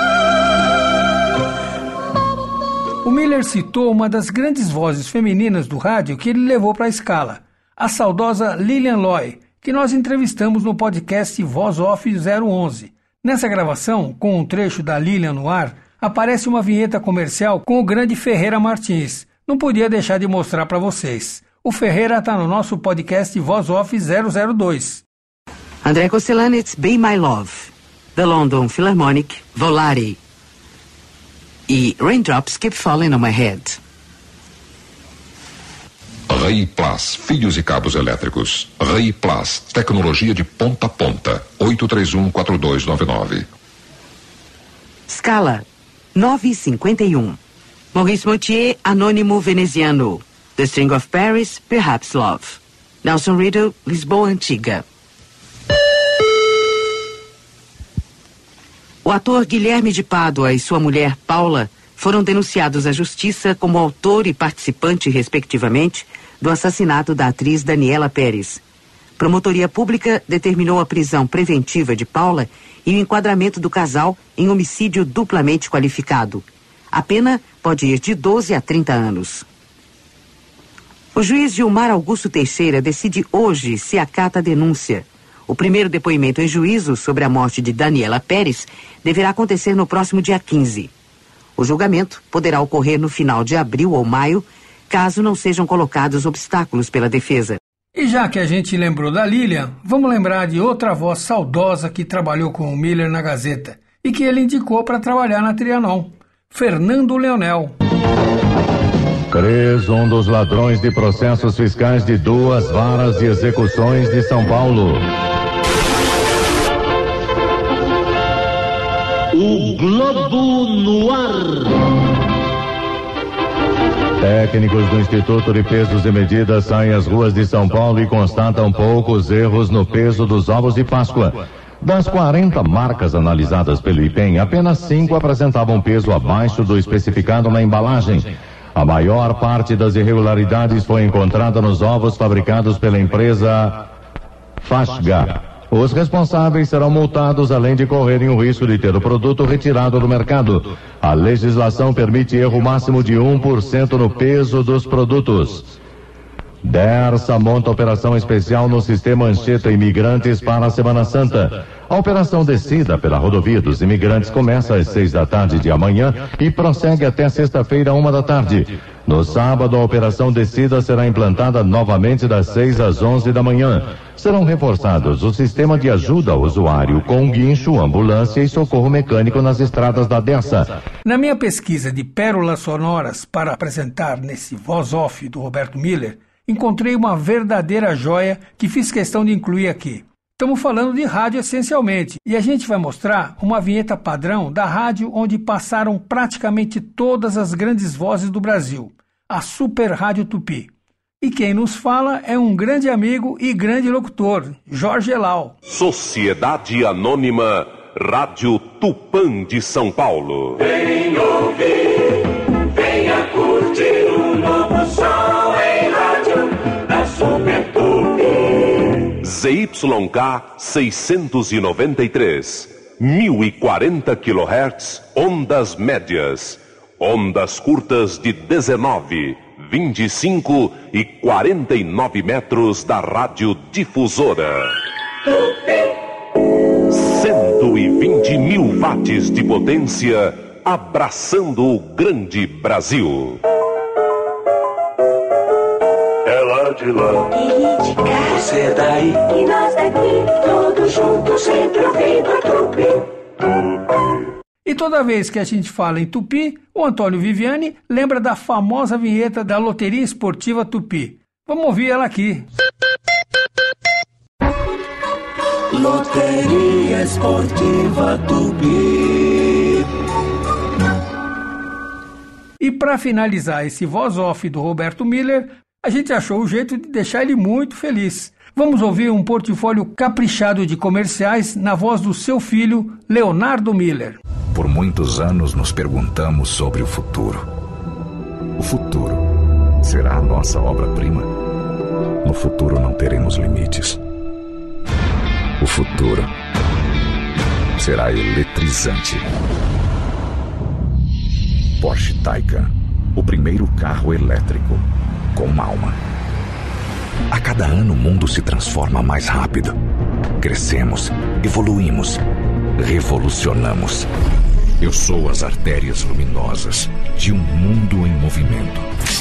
O Miller citou uma das grandes vozes femininas do rádio que ele levou para a Scala, a saudosa Lilian Loy, que nós entrevistamos no podcast Voz Off 011. Nessa gravação, com um trecho da Lilian no ar, aparece uma vinheta comercial com o grande Ferreira Martins. Não podia deixar de mostrar para vocês. O Ferreira está no nosso podcast Voz Off 002. André Kostelanetz, Be My Love. The London Philharmonic, Volare. E Raindrops Keep Falling on My Head. Rei Plus, fios e cabos elétricos. Rei Plus, tecnologia de ponta a ponta. 831-4299. Scala, 951. Maurice Moutier, Anônimo Veneziano. The String of Paris, Perhaps Love. Nelson Riddle, Lisboa Antiga. O ator Guilherme de Pádua e sua mulher Paula foram denunciados à justiça como autor e participante, respectivamente, do assassinato da atriz Daniela Pérez. Promotoria Pública determinou a prisão preventiva de Paula e o enquadramento do casal em homicídio duplamente qualificado. A pena pode ir de 12 a 30 anos. O juiz Gilmar Augusto Teixeira decide hoje se acata a denúncia. O primeiro depoimento em juízo sobre a morte de Daniela Pérez deverá acontecer no próximo dia 15. O julgamento poderá ocorrer no final de abril ou maio, caso não sejam colocados obstáculos pela defesa. E já que a gente lembrou da Lilian, vamos lembrar de outra voz saudosa que trabalhou com o Miller na Gazeta e que ele indicou para trabalhar na Trianon, Fernando Leonel. Cres, um dos ladrões de processos fiscais de 2 varas de execuções de São Paulo. O Globo no ar. Técnicos do Instituto de Pesos e Medidas saem às ruas de São Paulo e constatam poucos erros no peso dos ovos de Páscoa. Das 40 marcas analisadas pelo IPEM, apenas 5 apresentavam peso abaixo do especificado na embalagem. A maior parte das irregularidades foi encontrada nos ovos fabricados pela empresa Fashga. Os responsáveis serão multados, além de correrem o risco de ter o produto retirado do mercado. A legislação permite erro máximo de 1% no peso dos produtos. Dersa monta operação especial no sistema Anchieta Imigrantes para a Semana Santa. A operação Descida pela Rodovia dos Imigrantes começa às 6 da tarde de amanhã e prossegue até sexta-feira, 1 da tarde. No sábado, a operação Descida será implantada novamente das 6 às 11 da manhã. Serão reforçados o sistema de ajuda ao usuário com guincho, ambulância e socorro mecânico nas estradas da Dersa. Na minha pesquisa de pérolas sonoras para apresentar nesse Voz Off do Roberto Miller, encontrei uma verdadeira joia que fiz questão de incluir aqui. Estamos falando de rádio essencialmente, e a gente vai mostrar uma vinheta padrão da rádio onde passaram praticamente todas as grandes vozes do Brasil, a Super Rádio Tupi. E quem nos fala é um grande amigo e grande locutor, Jorge Elal. Sociedade Anônima Rádio Tupã de São Paulo. Vem ouvir, venha curtir um novo som em rádio da Super Tupi. ZYK 693, 1040 kHz, ondas médias, ondas curtas de 19, 25 e 49 metros da radiodifusora. 120 mil watts de potência, abraçando o grande Brasil. Ela de lá, e de cá, você daí, e nós daqui, todos juntos, sempre ouvindo a Tupi. E toda vez que a gente fala em Tupi, o Antônio Viviani lembra da famosa vinheta da Loteria Esportiva Tupi. Vamos ouvir ela aqui. Loteria Esportiva Tupi. E para finalizar esse Voz Off do Roberto Miller, a gente achou o jeito de deixar ele muito feliz. Vamos ouvir um portfólio caprichado de comerciais na voz do seu filho, Leonardo Miller. Por muitos anos nos perguntamos sobre o futuro. O futuro será a nossa obra-prima? No futuro não teremos limites. O futuro será eletrizante. Porsche Taycan, o primeiro carro elétrico com alma. A cada ano o mundo se transforma mais rápido. Crescemos, evoluímos, revolucionamos. Eu sou as artérias luminosas de um mundo em movimento.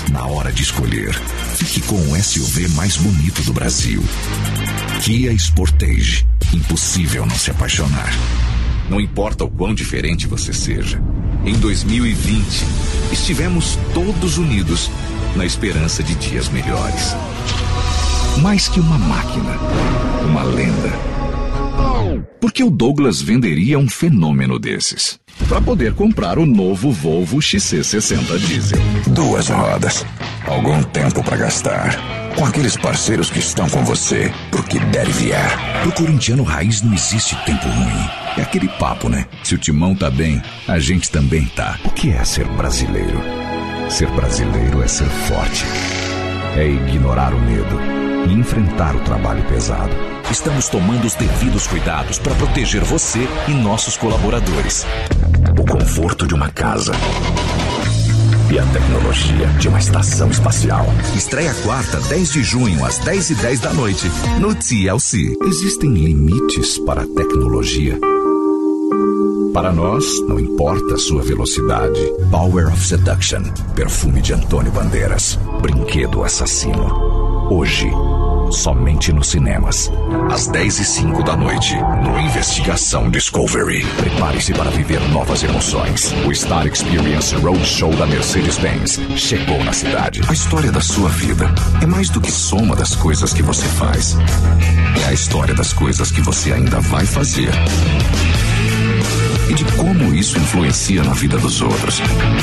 Na hora de escolher, fique com o SUV mais bonito do Brasil. Kia Sportage. Impossível não se apaixonar. Não importa o quão diferente você seja. Em 2020, estivemos todos unidos na esperança de dias melhores. Mais que uma máquina, uma lenda. Porque o Douglas venderia um fenômeno desses para poder comprar o novo Volvo XC60 Diesel. 2 rodas, algum tempo para gastar, com aqueles parceiros que estão com você pro que der e vier. Pro corintiano raiz não existe tempo ruim. É aquele papo, né? Se o timão tá bem, a gente também tá. O que é ser brasileiro? Ser brasileiro é ser forte. É ignorar o medo e enfrentar o trabalho pesado. Estamos tomando os devidos cuidados para proteger você e nossos colaboradores. O conforto de uma casa e a tecnologia de uma estação espacial. Estreia quarta, 10 de junho, às 10h10 da noite, no TLC. Existem limites para a tecnologia. Para nós, não importa a sua velocidade. Power of Seduction, perfume de Antônio Bandeiras. Brinquedo assassino. Hoje, somente nos cinemas. Às 10h05 da noite, no Investigação Discovery. Prepare-se para viver novas emoções. O Star Experience Roadshow da Mercedes-Benz chegou na cidade. A história da sua vida é mais do que soma das coisas que você faz. É a história das coisas que você ainda vai fazer. E de como isso influencia na vida dos outros.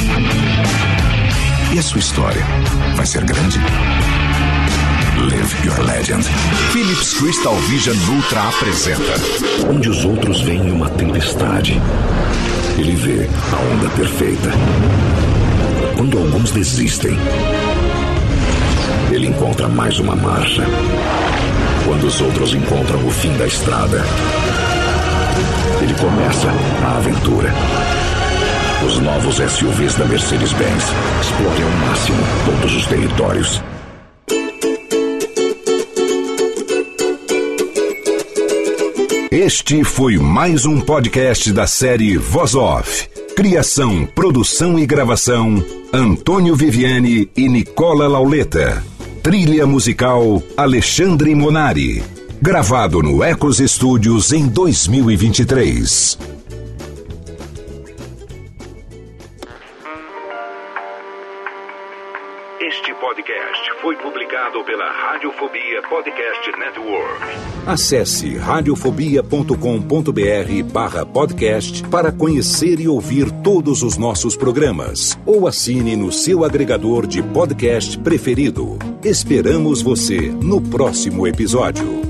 E a sua história vai ser grande? Live Your Legend. Philips Crystal Vision Ultra apresenta. Onde os outros veem uma tempestade, ele vê a onda perfeita. Quando alguns desistem, ele encontra mais uma marcha. Quando os outros encontram o fim da estrada, ele começa a aventura. Os novos SUVs da Mercedes-Benz. Explore ao máximo todos os territórios. Este foi mais um podcast da série Voz Off. Criação, produção e gravação, Antônio Viviani e Nicola Lauleta. Trilha musical, Alexandre Monari. Gravado no Ecos Studios em 2023. Este podcast foi publicado pela Radiofobia Podcast Network. Acesse radiofobia.com.br/podcast para conhecer e ouvir todos os nossos programas. Ou assine no seu agregador de podcast preferido. Esperamos você no próximo episódio.